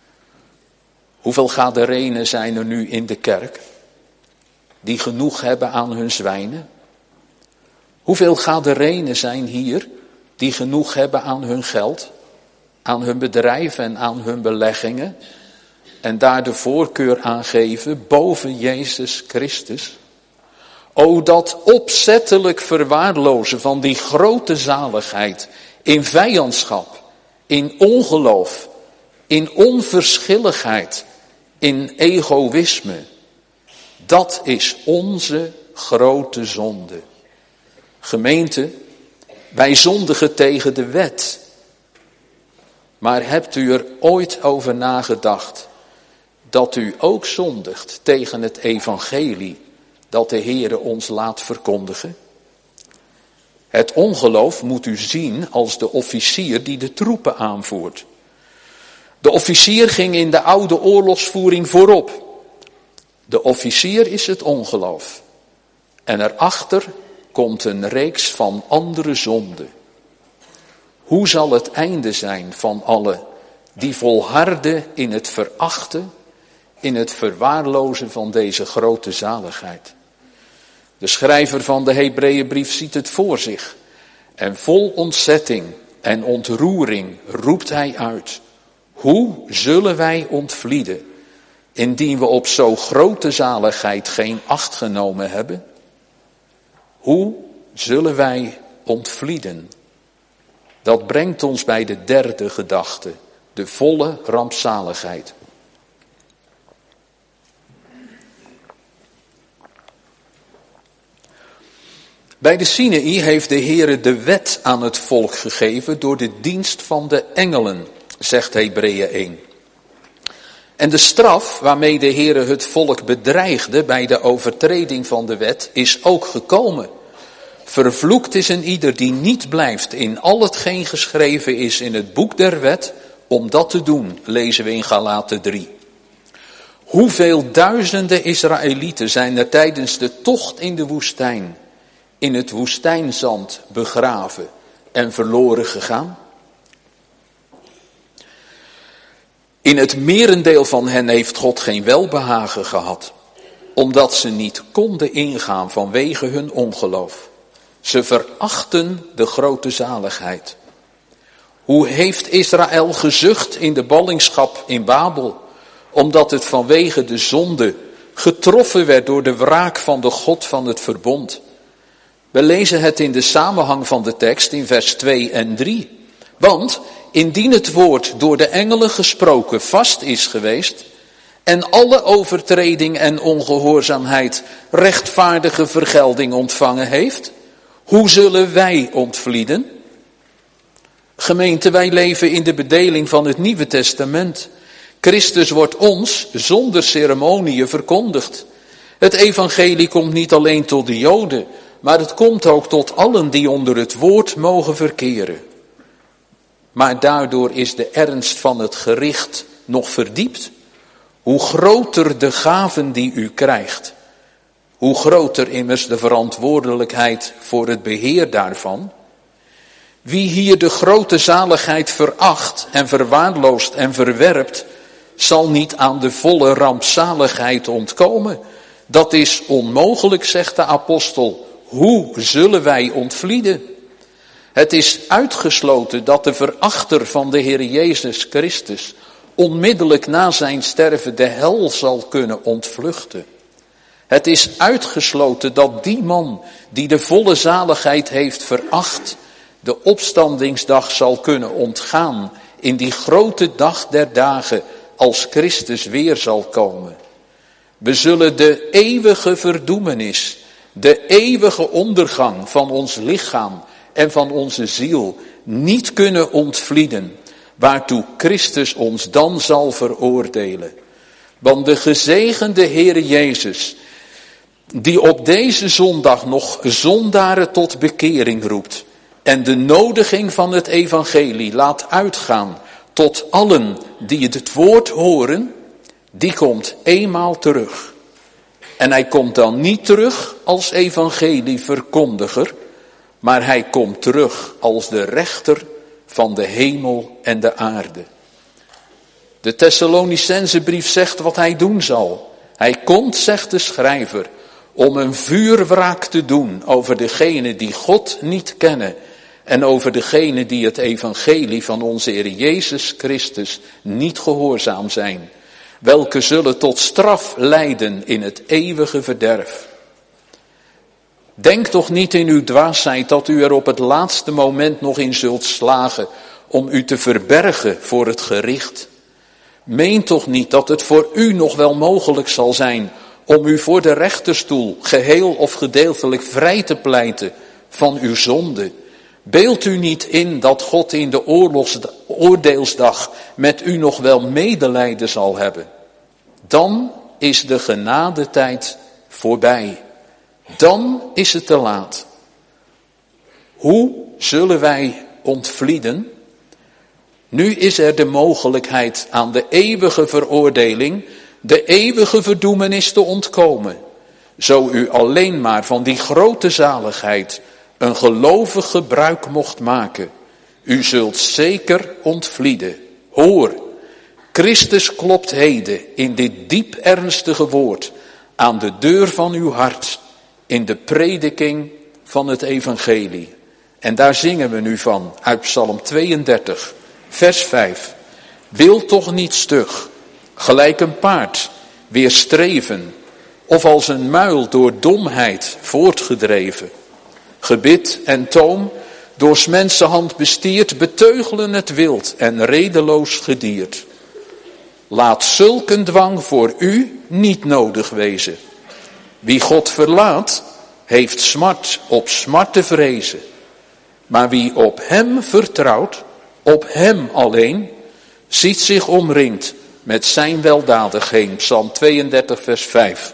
Hoeveel Gadarenen zijn er nu in de kerk die genoeg hebben aan hun zwijnen? Hoeveel Gadarenen zijn hier die genoeg hebben aan hun geld, aan hun bedrijf en aan hun beleggingen en daar de voorkeur aan geven boven Jezus Christus? O, dat opzettelijk verwaarlozen van die grote zaligheid in vijandschap, in ongeloof, in onverschilligheid, in egoïsme. Dat is onze grote zonde. Gemeente, wij zondigen tegen de wet. Maar hebt u er ooit over nagedacht dat u ook zondigt tegen het evangelie dat de Heere ons laat verkondigen? Het ongeloof moet u zien als de officier die de troepen aanvoert. De officier ging in de oude oorlogsvoering voorop. De officier is het ongeloof. En erachter komt een reeks van andere zonden. Hoe zal het einde zijn van allen die volharden in het verachten, in het verwaarlozen van deze grote zaligheid? De schrijver van de Hebreeënbrief ziet het voor zich. En vol ontzetting en ontroering roept hij uit: hoe zullen wij ontvlieden, indien we op zo grote zaligheid geen acht genomen hebben? Hoe zullen wij ontvlieden? Dat brengt ons bij de derde gedachte, de volle rampzaligheid. Bij de Sinaï heeft de Heere de wet aan het volk gegeven door de dienst van de engelen, zegt Hebreeën 1. En de straf waarmee de Heere het volk bedreigde bij de overtreding van de wet is ook gekomen. Vervloekt is een ieder die niet blijft in al hetgeen geschreven is in het boek der wet, om dat te doen, lezen we in Galaten 3. Hoeveel duizenden Israëlieten zijn er tijdens de tocht in de woestijn in het woestijnzand begraven en verloren gegaan? In het merendeel van hen heeft God geen welbehagen gehad, omdat ze niet konden ingaan vanwege hun ongeloof. Ze verachten de grote zaligheid. Hoe heeft Israël gezucht in de ballingschap in Babel, omdat het vanwege de zonde getroffen werd door de wraak van de God van het verbond. We lezen het in de samenhang van de tekst in vers 2 en 3. Want indien het woord door de engelen gesproken vast is geweest en alle overtreding en ongehoorzaamheid rechtvaardige vergelding ontvangen heeft, hoe zullen wij ontvlieden? Gemeente, wij leven in de bedeling van het Nieuwe Testament. Christus wordt ons zonder ceremonieën verkondigd. Het evangelie komt niet alleen tot de Joden, maar het komt ook tot allen die onder het woord mogen verkeren. Maar daardoor is de ernst van het gericht nog verdiept. Hoe groter de gaven die u krijgt, hoe groter immers de verantwoordelijkheid voor het beheer daarvan. Wie hier de grote zaligheid veracht en verwaarloost en verwerpt, zal niet aan de volle rampzaligheid ontkomen. Dat is onmogelijk, zegt de apostel. Hoe zullen wij ontvlieden? Het is uitgesloten dat de verachter van de Heer Jezus Christus onmiddellijk na zijn sterven de hel zal kunnen ontvluchten. Het is uitgesloten dat die man die de volle zaligheid heeft veracht, de opstandingsdag zal kunnen ontgaan in die grote dag der dagen als Christus weer zal komen. We zullen de eeuwige verdoemenis, de eeuwige ondergang van ons lichaam en van onze ziel niet kunnen ontvlieden, waartoe Christus ons dan zal veroordelen. Want de gezegende Heere Jezus, die op deze zondag nog zondaren tot bekering roept en de nodiging van het evangelie laat uitgaan tot allen die het woord horen, die komt eenmaal terug. En hij komt dan niet terug als evangelieverkondiger, maar hij komt terug als de rechter van de hemel en de aarde. De Thessalonicensebrief zegt wat hij doen zal. Hij komt, zegt de schrijver, om een vuurwraak te doen over degenen die God niet kennen en over degenen die het evangelie van onze Heer Jezus Christus niet gehoorzaam zijn, welke zullen tot straf leiden in het eeuwige verderf. Denk toch niet in uw dwaasheid dat u er op het laatste moment nog in zult slagen om u te verbergen voor het gericht. Meen toch niet dat het voor u nog wel mogelijk zal zijn om u voor de rechterstoel geheel of gedeeltelijk vrij te pleiten van uw zonde. Beeld u niet in dat God in de oordeelsdag met u nog wel medelijden zal hebben. Dan is de genadetijd voorbij. Dan is het te laat. Hoe zullen wij ontvlieden? Nu is er de mogelijkheid aan de eeuwige veroordeling, de eeuwige verdoemenis te ontkomen. Zo u alleen maar van die grote zaligheid een gelovig gebruik mocht maken. U zult zeker ontvlieden. Hoor, Christus klopt heden in dit diep ernstige woord aan de deur van uw hart in de prediking van het evangelie. En daar zingen we nu van uit Psalm 32, vers 5. Wil toch niet stug, gelijk een paard, weerstreven, of als een muil door domheid voortgedreven. Gebit en toom, door 's mensenhand bestierd, beteugelen het wild en redeloos gedierd. Laat zulk een dwang voor u niet nodig wezen. Wie God verlaat, heeft smart op smart te vrezen. Maar wie op hem vertrouwt, op hem alleen, ziet zich omringd met zijn weldadigheden. Psalm 32, vers 5.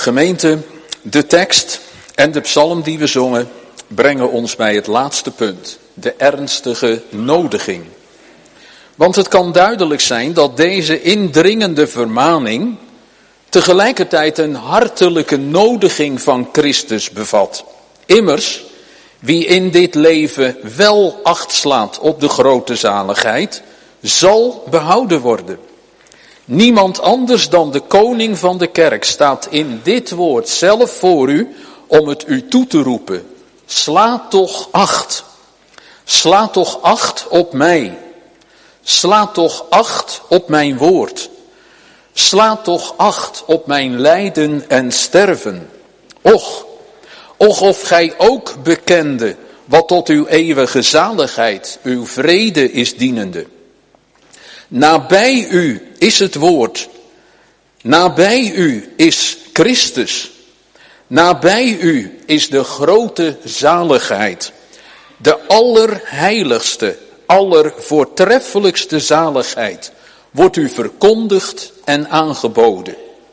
Gemeente, de tekst en de psalm die we zongen brengen ons bij het laatste punt, de ernstige nodiging. Want het kan duidelijk zijn dat deze indringende vermaning tegelijkertijd een hartelijke nodiging van Christus bevat. Immers, wie in dit leven wel acht slaat op de grote zaligheid, zal behouden worden. Niemand anders dan de koning van de kerk staat in dit woord zelf voor u om het u toe te roepen. Sla toch acht. Sla toch acht op mij. Sla toch acht op mijn woord. Sla toch acht op mijn lijden en sterven. Och, of gij ook bekende wat tot uw eeuwige zaligheid, uw vrede is dienende. Nabij u is het woord. Nabij u is Christus. Nabij u is de grote zaligheid. De allerheiligste, allervoortreffelijkste zaligheid wordt u verkondigd en aangeboden.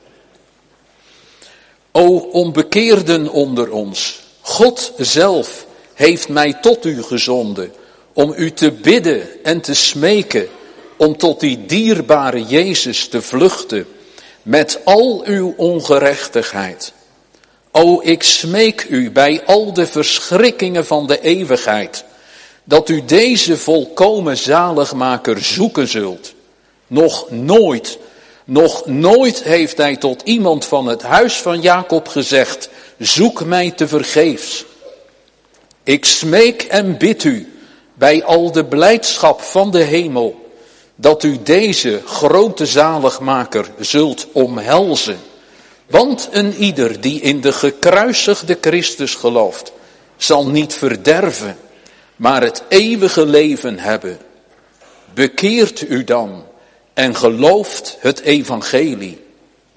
O onbekeerden onder ons, God zelf heeft mij tot u gezonden om u te bidden en te smeken om tot die dierbare Jezus te vluchten met al uw ongerechtigheid. O, ik smeek u bij al de verschrikkingen van de eeuwigheid, dat u deze volkomen zaligmaker zoeken zult. Nog nooit heeft hij tot iemand van het huis van Jacob gezegd, zoek mij tevergeefs. Ik smeek en bid u bij al de blijdschap van de hemel, dat u deze grote zaligmaker zult omhelzen. Want een ieder die in de gekruisigde Christus gelooft, zal niet verderven, maar het eeuwige leven hebben. Bekeert u dan en gelooft het evangelie.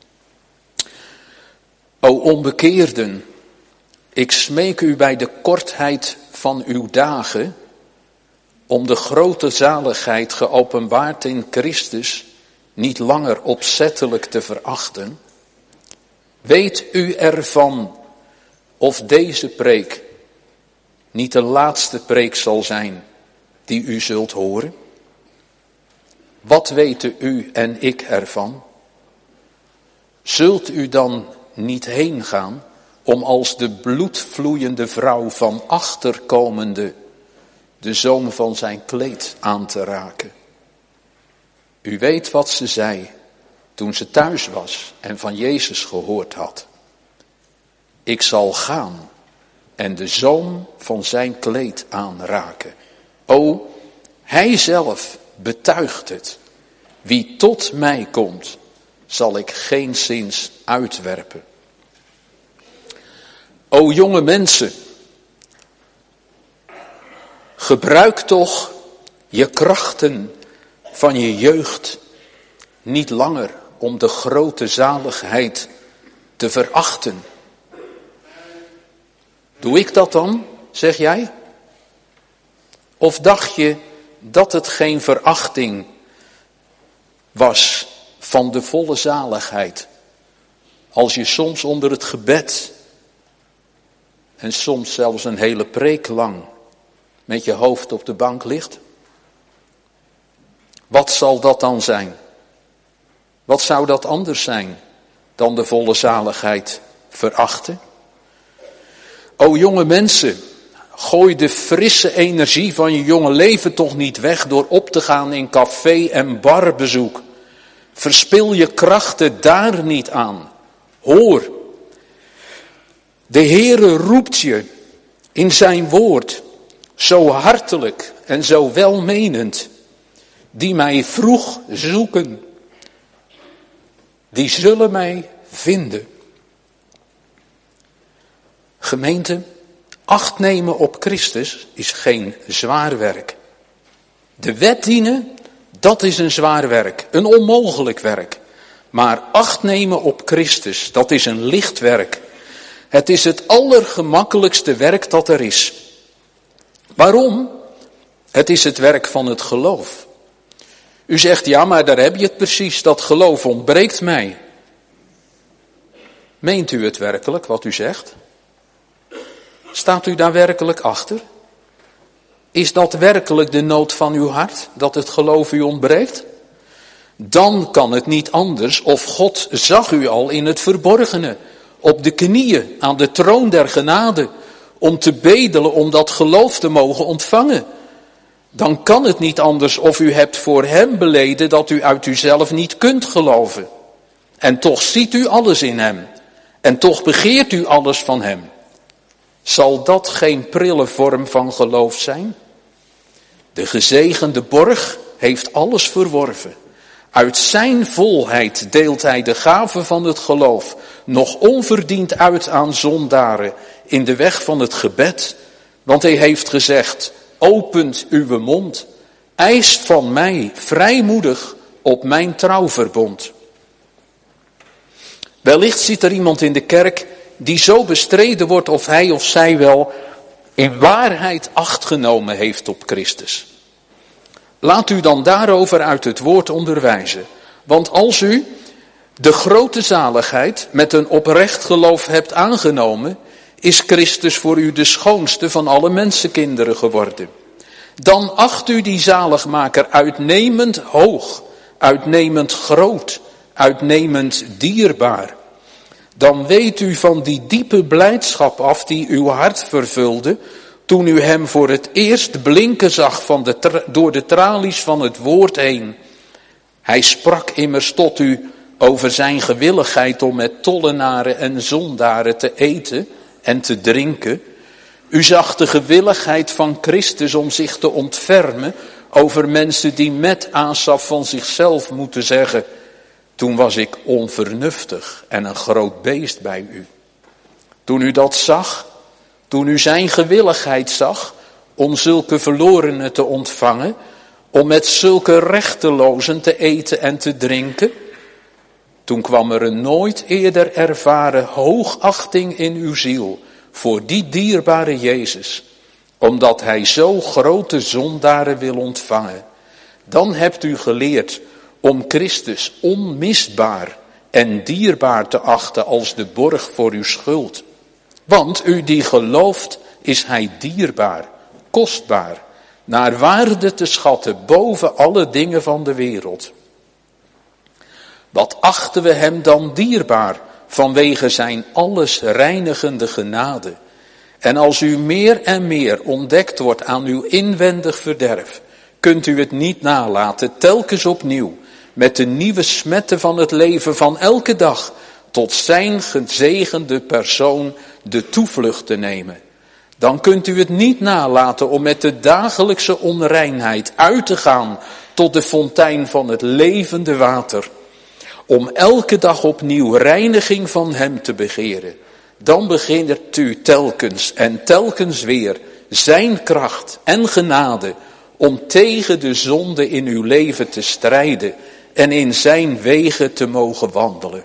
O onbekeerden, ik smeek u bij de kortheid van uw dagen, om de grote zaligheid geopenbaard in Christus niet langer opzettelijk te verachten. Weet u ervan of deze preek niet de laatste preek zal zijn die u zult horen? Wat weten u en ik ervan? Zult u dan niet heen gaan om als de bloedvloeiende vrouw van achterkomende de zoom van zijn kleed aan te raken? U weet wat ze zei toen ze thuis was en van Jezus gehoord had. Ik zal gaan en de zoom van zijn kleed aanraken. O, hij zelf betuigt het. Wie tot mij komt, zal ik geenszins uitwerpen. O jonge mensen, gebruik toch je krachten van je jeugd niet langer om de grote zaligheid te verachten. Doe ik dat dan, zeg jij? Of dacht je dat het geen verachting was van de volle zaligheid, als je soms onder het gebed en soms zelfs een hele preek lang met je hoofd op de bank ligt? Wat zal dat dan zijn? Wat zou dat anders zijn dan de volle zaligheid verachten? O jonge mensen, gooi de frisse energie van je jonge leven toch niet weg door op te gaan in café- en barbezoek. Verspil je krachten daar niet aan. Hoor, de Heere roept je in zijn woord zo hartelijk en zo welmenend. Die mij vroeg zoeken, die zullen mij vinden. Gemeente, acht nemen op Christus is geen zwaar werk. De wet dienen, dat is een zwaar werk, een onmogelijk werk. Maar acht nemen op Christus, dat is een licht werk. Het is het allergemakkelijkste werk dat er is. Waarom? Het is het werk van het geloof. U zegt, ja, maar daar heb je het precies, dat geloof ontbreekt mij. Meent u het werkelijk wat u zegt? Staat u daar werkelijk achter? Is dat werkelijk de nood van uw hart, dat het geloof u ontbreekt? Dan kan het niet anders of God zag u al in het verborgene, op de knieën aan de troon der genade, om te bedelen om dat geloof te mogen ontvangen. Dan kan het niet anders of u hebt voor hem beleden dat u uit uzelf niet kunt geloven. En toch ziet u alles in hem. En toch begeert u alles van hem. Zal dat geen prille vorm van geloof zijn? De gezegende borg heeft alles verworven. Uit zijn volheid deelt hij de gave van het geloof nog onverdiend uit aan zondaren in de weg van het gebed. Want hij heeft gezegd, opent uw mond, eist van mij vrijmoedig op mijn trouwverbond. Wellicht zit er iemand in de kerk die zo bestreden wordt of hij of zij wel in waarheid acht genomen heeft op Christus. Laat u dan daarover uit het woord onderwijzen. Want als u de grote zaligheid met een oprecht geloof hebt aangenomen, is Christus voor u de schoonste van alle mensenkinderen geworden. Dan acht u die zaligmaker uitnemend hoog, uitnemend groot, uitnemend dierbaar. Dan weet u van die diepe blijdschap af die uw hart vervulde, toen u hem voor het eerst blinken zag door de tralies van het woord heen. Hij sprak immers tot u over zijn gewilligheid om met tollenaren en zondaren te eten en te drinken. U zag de gewilligheid van Christus om zich te ontfermen over mensen die met Asaf van zichzelf moeten zeggen, toen was ik onvernuftig en een groot beest bij u. Toen u dat zag, toen u zijn gewilligheid zag om zulke verlorenen te ontvangen, om met zulke rechtelozen te eten en te drinken, toen kwam er een nooit eerder ervaren hoogachting in uw ziel voor die dierbare Jezus, omdat hij zo grote zondaren wil ontvangen. Dan hebt u geleerd om Christus onmisbaar en dierbaar te achten als de borg voor uw schuld. Want u die gelooft, is hij dierbaar, kostbaar, naar waarde te schatten boven alle dingen van de wereld. Wat achten we hem dan dierbaar vanwege zijn alles reinigende genade? En als u meer en meer ontdekt wordt aan uw inwendig verderf, kunt u het niet nalaten telkens opnieuw met de nieuwe smetten van het leven van elke dag tot zijn gezegende persoon de toevlucht te nemen. Dan kunt u het niet nalaten om met de dagelijkse onreinheid uit te gaan tot de fontein van het levende water. Om elke dag opnieuw reiniging van hem te begeren. Dan begint u telkens en telkens weer zijn kracht en genade om tegen de zonde in uw leven te strijden en in zijn wegen te mogen wandelen.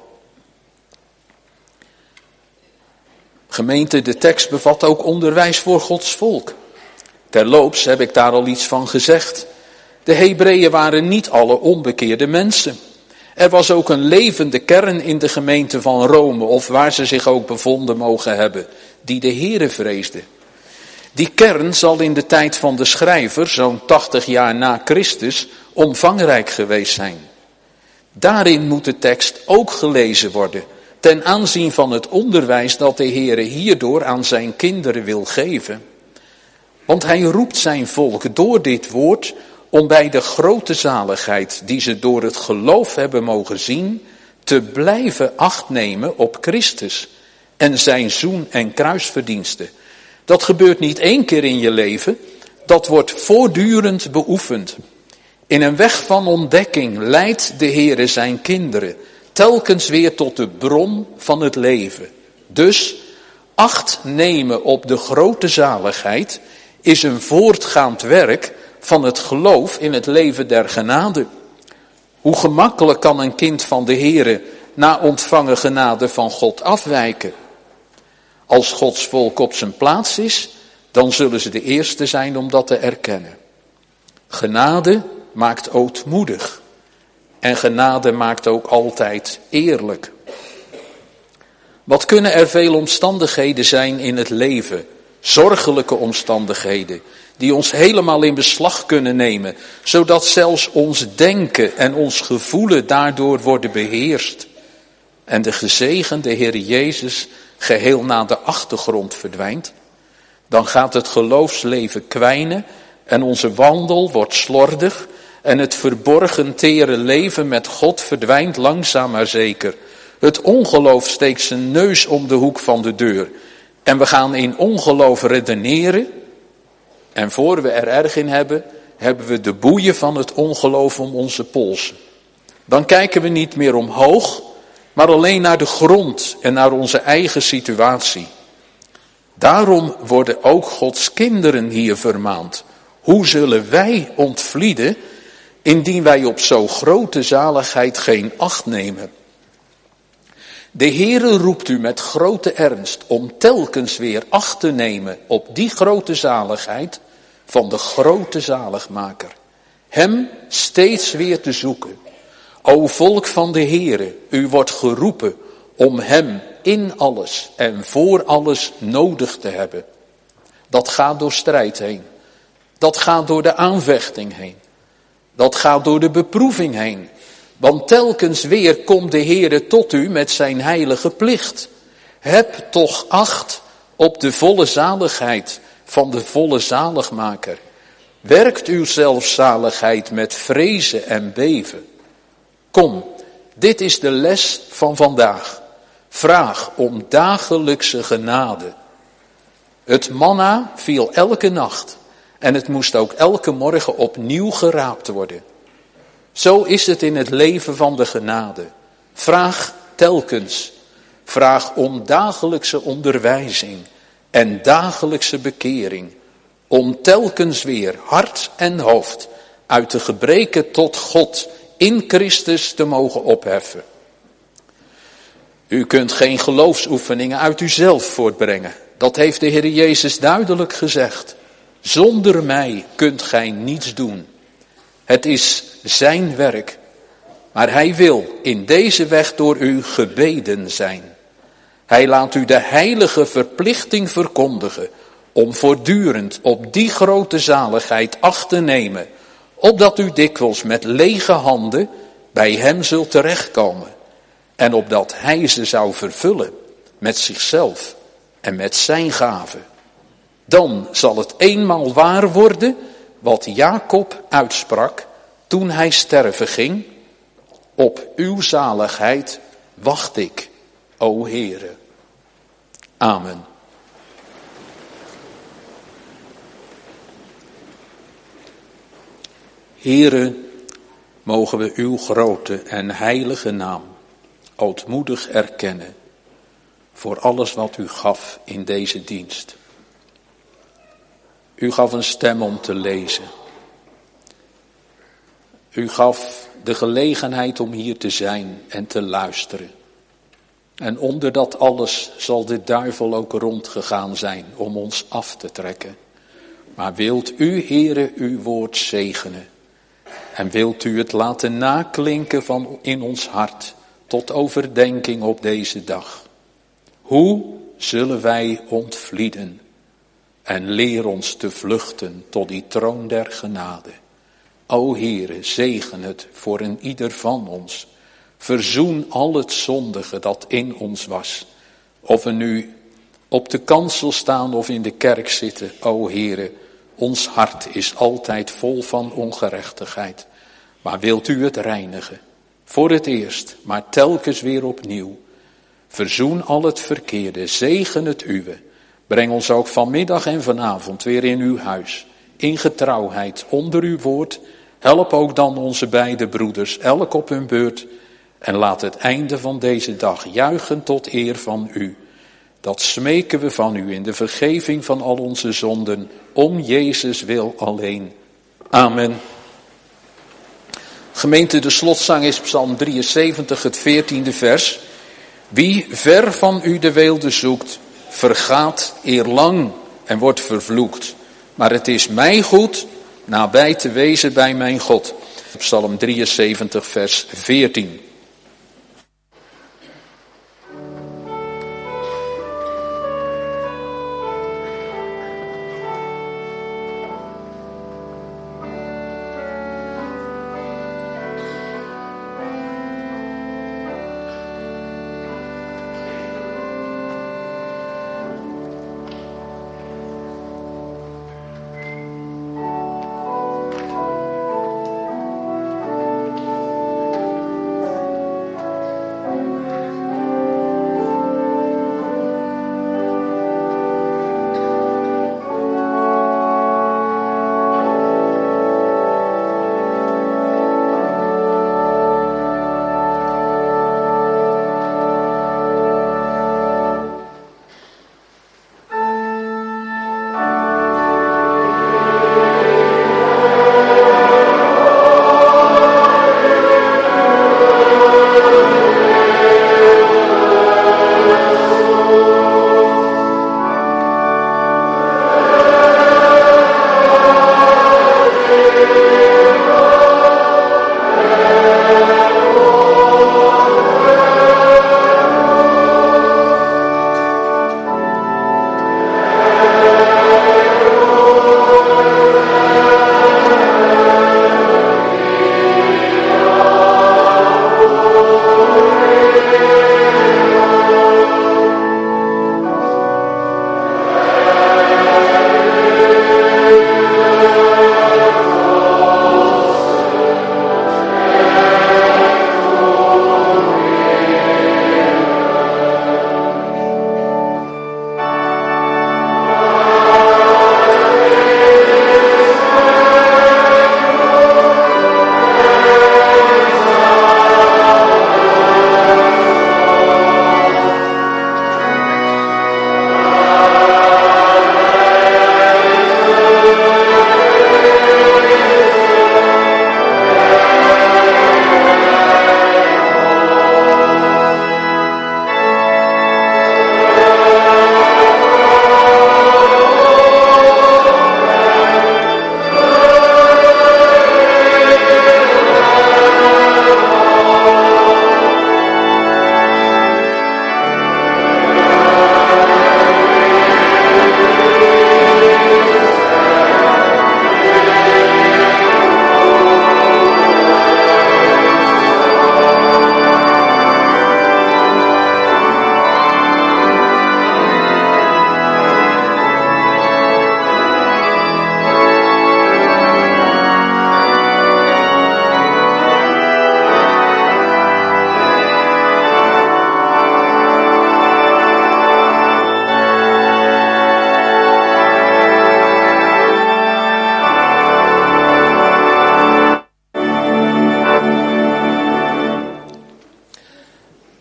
Gemeente, de tekst bevat ook onderwijs voor Gods volk. Terloops heb ik daar al iets van gezegd. De Hebreeën waren niet alle onbekeerde mensen. Er was ook een levende kern in de gemeente van Rome, of waar ze zich ook bevonden mogen hebben, die de Heere vreesde. Die kern zal in de tijd van de schrijver, zo'n 80 jaar na Christus, omvangrijk geweest zijn. Daarin moet de tekst ook gelezen worden, ten aanzien van het onderwijs dat de Heere hierdoor aan zijn kinderen wil geven. Want hij roept zijn volk door dit woord om bij de grote zaligheid die ze door het geloof hebben mogen zien, te blijven acht nemen op Christus en zijn zoen- en kruisverdiensten. Dat gebeurt niet 1 keer in je leven, dat wordt voortdurend beoefend. In een weg van ontdekking leidt de Heere zijn kinderen telkens weer tot de bron van het leven. Dus acht nemen op de grote zaligheid is een voortgaand werk van het geloof in het leven der genade. Hoe gemakkelijk kan een kind van de Heere na ontvangen genade van God afwijken? Als Gods volk op zijn plaats is, dan zullen ze de eerste zijn om dat te erkennen. Genade maakt ootmoedig. En genade maakt ook altijd eerlijk. Wat kunnen er veel omstandigheden zijn in het leven, zorgelijke omstandigheden, die ons helemaal in beslag kunnen nemen, zodat zelfs ons denken en ons gevoelen daardoor worden beheerst. En de gezegende Heer Jezus geheel naar de achtergrond verdwijnt. Dan gaat het geloofsleven kwijnen en onze wandel wordt slordig en het verborgen tere leven met God verdwijnt langzaam maar zeker. Het ongeloof steekt zijn neus om de hoek van de deur en we gaan in ongeloof redeneren. En voor we er erg in hebben, hebben we de boeien van het ongeloof om onze polsen. Dan kijken we niet meer omhoog, maar alleen naar de grond en naar onze eigen situatie. Daarom worden ook Gods kinderen hier vermaand. Hoe zullen wij ontvlieden, indien wij op zo grote zaligheid geen acht nemen? De Heere roept u met grote ernst om telkens weer acht te nemen op die grote zaligheid van de grote zaligmaker. Hem steeds weer te zoeken. O volk van de Heere, u wordt geroepen om hem in alles en voor alles nodig te hebben. Dat gaat door strijd heen. Dat gaat door de aanvechting heen. Dat gaat door de beproeving heen. Want telkens weer komt de Heere tot u met zijn heilige plicht. Heb toch acht op de volle zaligheid van de volle zaligmaker. Werkt uw zelfzaligheid met vrezen en beven. Kom, dit is de les van vandaag. Vraag om dagelijkse genade. Het manna viel elke nacht en het moest ook elke morgen opnieuw geraapt worden. Zo is het in het leven van de genade. Vraag telkens. Vraag om dagelijkse onderwijzing en dagelijkse bekering. Om telkens weer hart en hoofd uit de gebreken tot God in Christus te mogen opheffen. U kunt geen geloofsoefeningen uit uzelf voortbrengen. Dat heeft de Heer Jezus duidelijk gezegd. Zonder mij kunt gij niets doen. Het is zijn werk. Maar hij wil in deze weg door u gebeden zijn. Hij laat u de heilige verplichting verkondigen om voortdurend op die grote zaligheid acht te nemen, opdat u dikwijls met lege handen bij hem zult terechtkomen en opdat hij ze zou vervullen met zichzelf en met zijn gaven. Dan zal het eenmaal waar worden wat Jacob uitsprak toen hij sterven ging. Op uw zaligheid wacht ik, o Heere. Amen. Heere, mogen we uw grote en heilige naam ootmoedig erkennen voor alles wat u gaf in deze dienst. U gaf een stem om te lezen. U gaf de gelegenheid om hier te zijn en te luisteren. En onder dat alles zal de duivel ook rondgegaan zijn om ons af te trekken. Maar wilt u, Heere, uw woord zegenen? En wilt u het laten naklinken van in ons hart tot overdenking op deze dag? Hoe zullen wij ontvlieden? En leer ons te vluchten tot die troon der genade. O Heere, zegen het voor een ieder van ons. Verzoen al het zondige dat in ons was. Of we nu op de kansel staan of in de kerk zitten. O Heere, ons hart is altijd vol van ongerechtigheid. Maar wilt u het reinigen? Voor het eerst, maar telkens weer opnieuw. Verzoen al het verkeerde, zegen het uwe. Breng ons ook vanmiddag en vanavond weer in uw huis. In getrouwheid, onder uw woord. Help ook dan onze beide broeders, elk op hun beurt. En laat het einde van deze dag juichen tot eer van u. Dat smeken we van u in de vergeving van al onze zonden. Om Jezus wil alleen. Amen. Gemeente, de slotzang is Psalm 73, het 14e vers. Wie ver van u de weelde zoekt, vergaat eerlang en wordt vervloekt. Maar het is mij goed nabij te wezen bij mijn God. Psalm 73, vers 14.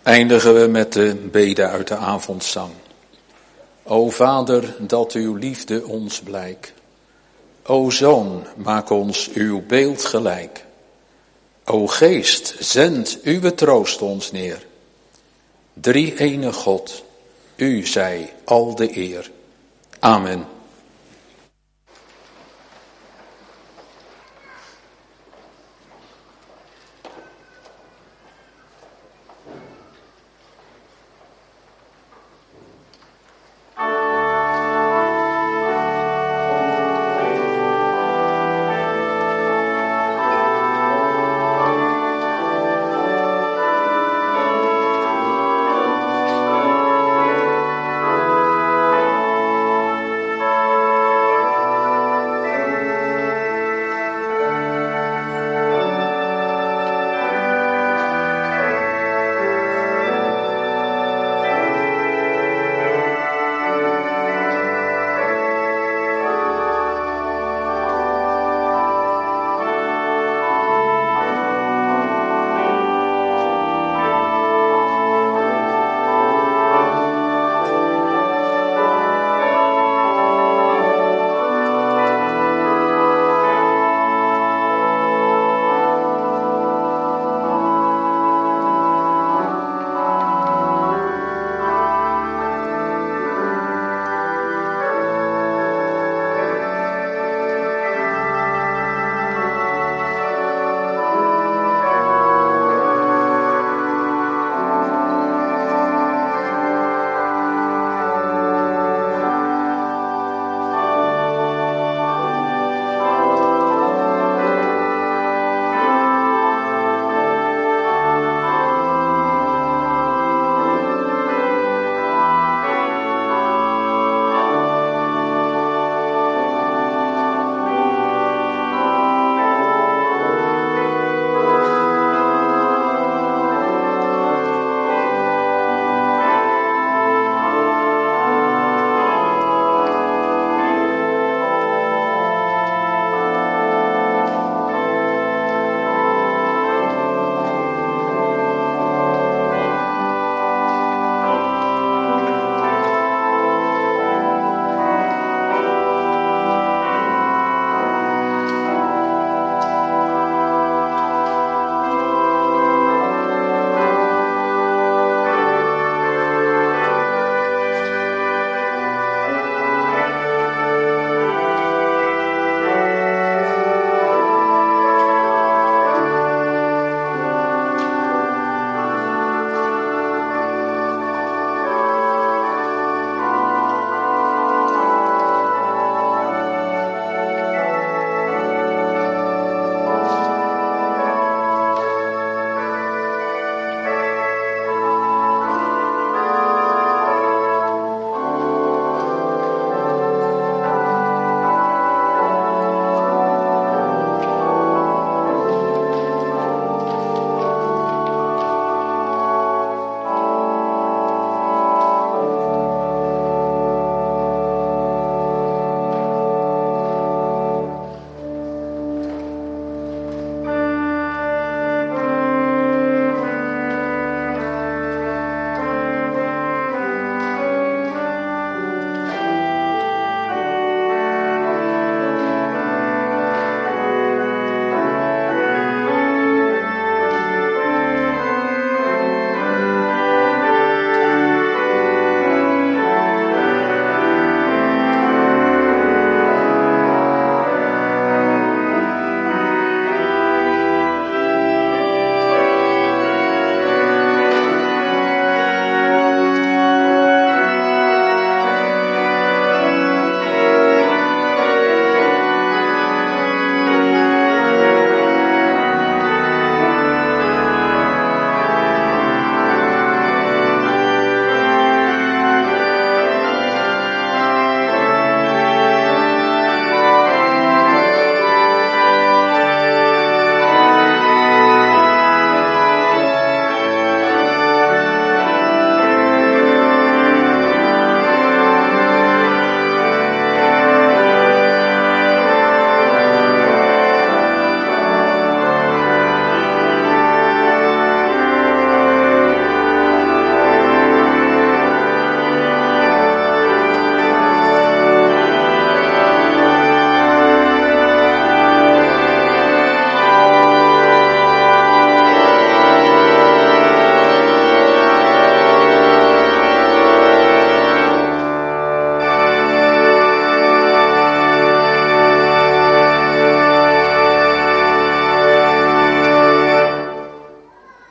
Eindigen we met de bede uit de avondzang. O Vader, dat uw liefde ons blijk. O Zoon, maak ons uw beeld gelijk. O Geest, zend uw troost ons neer. Drie-ene God, u zij al de eer. Amen.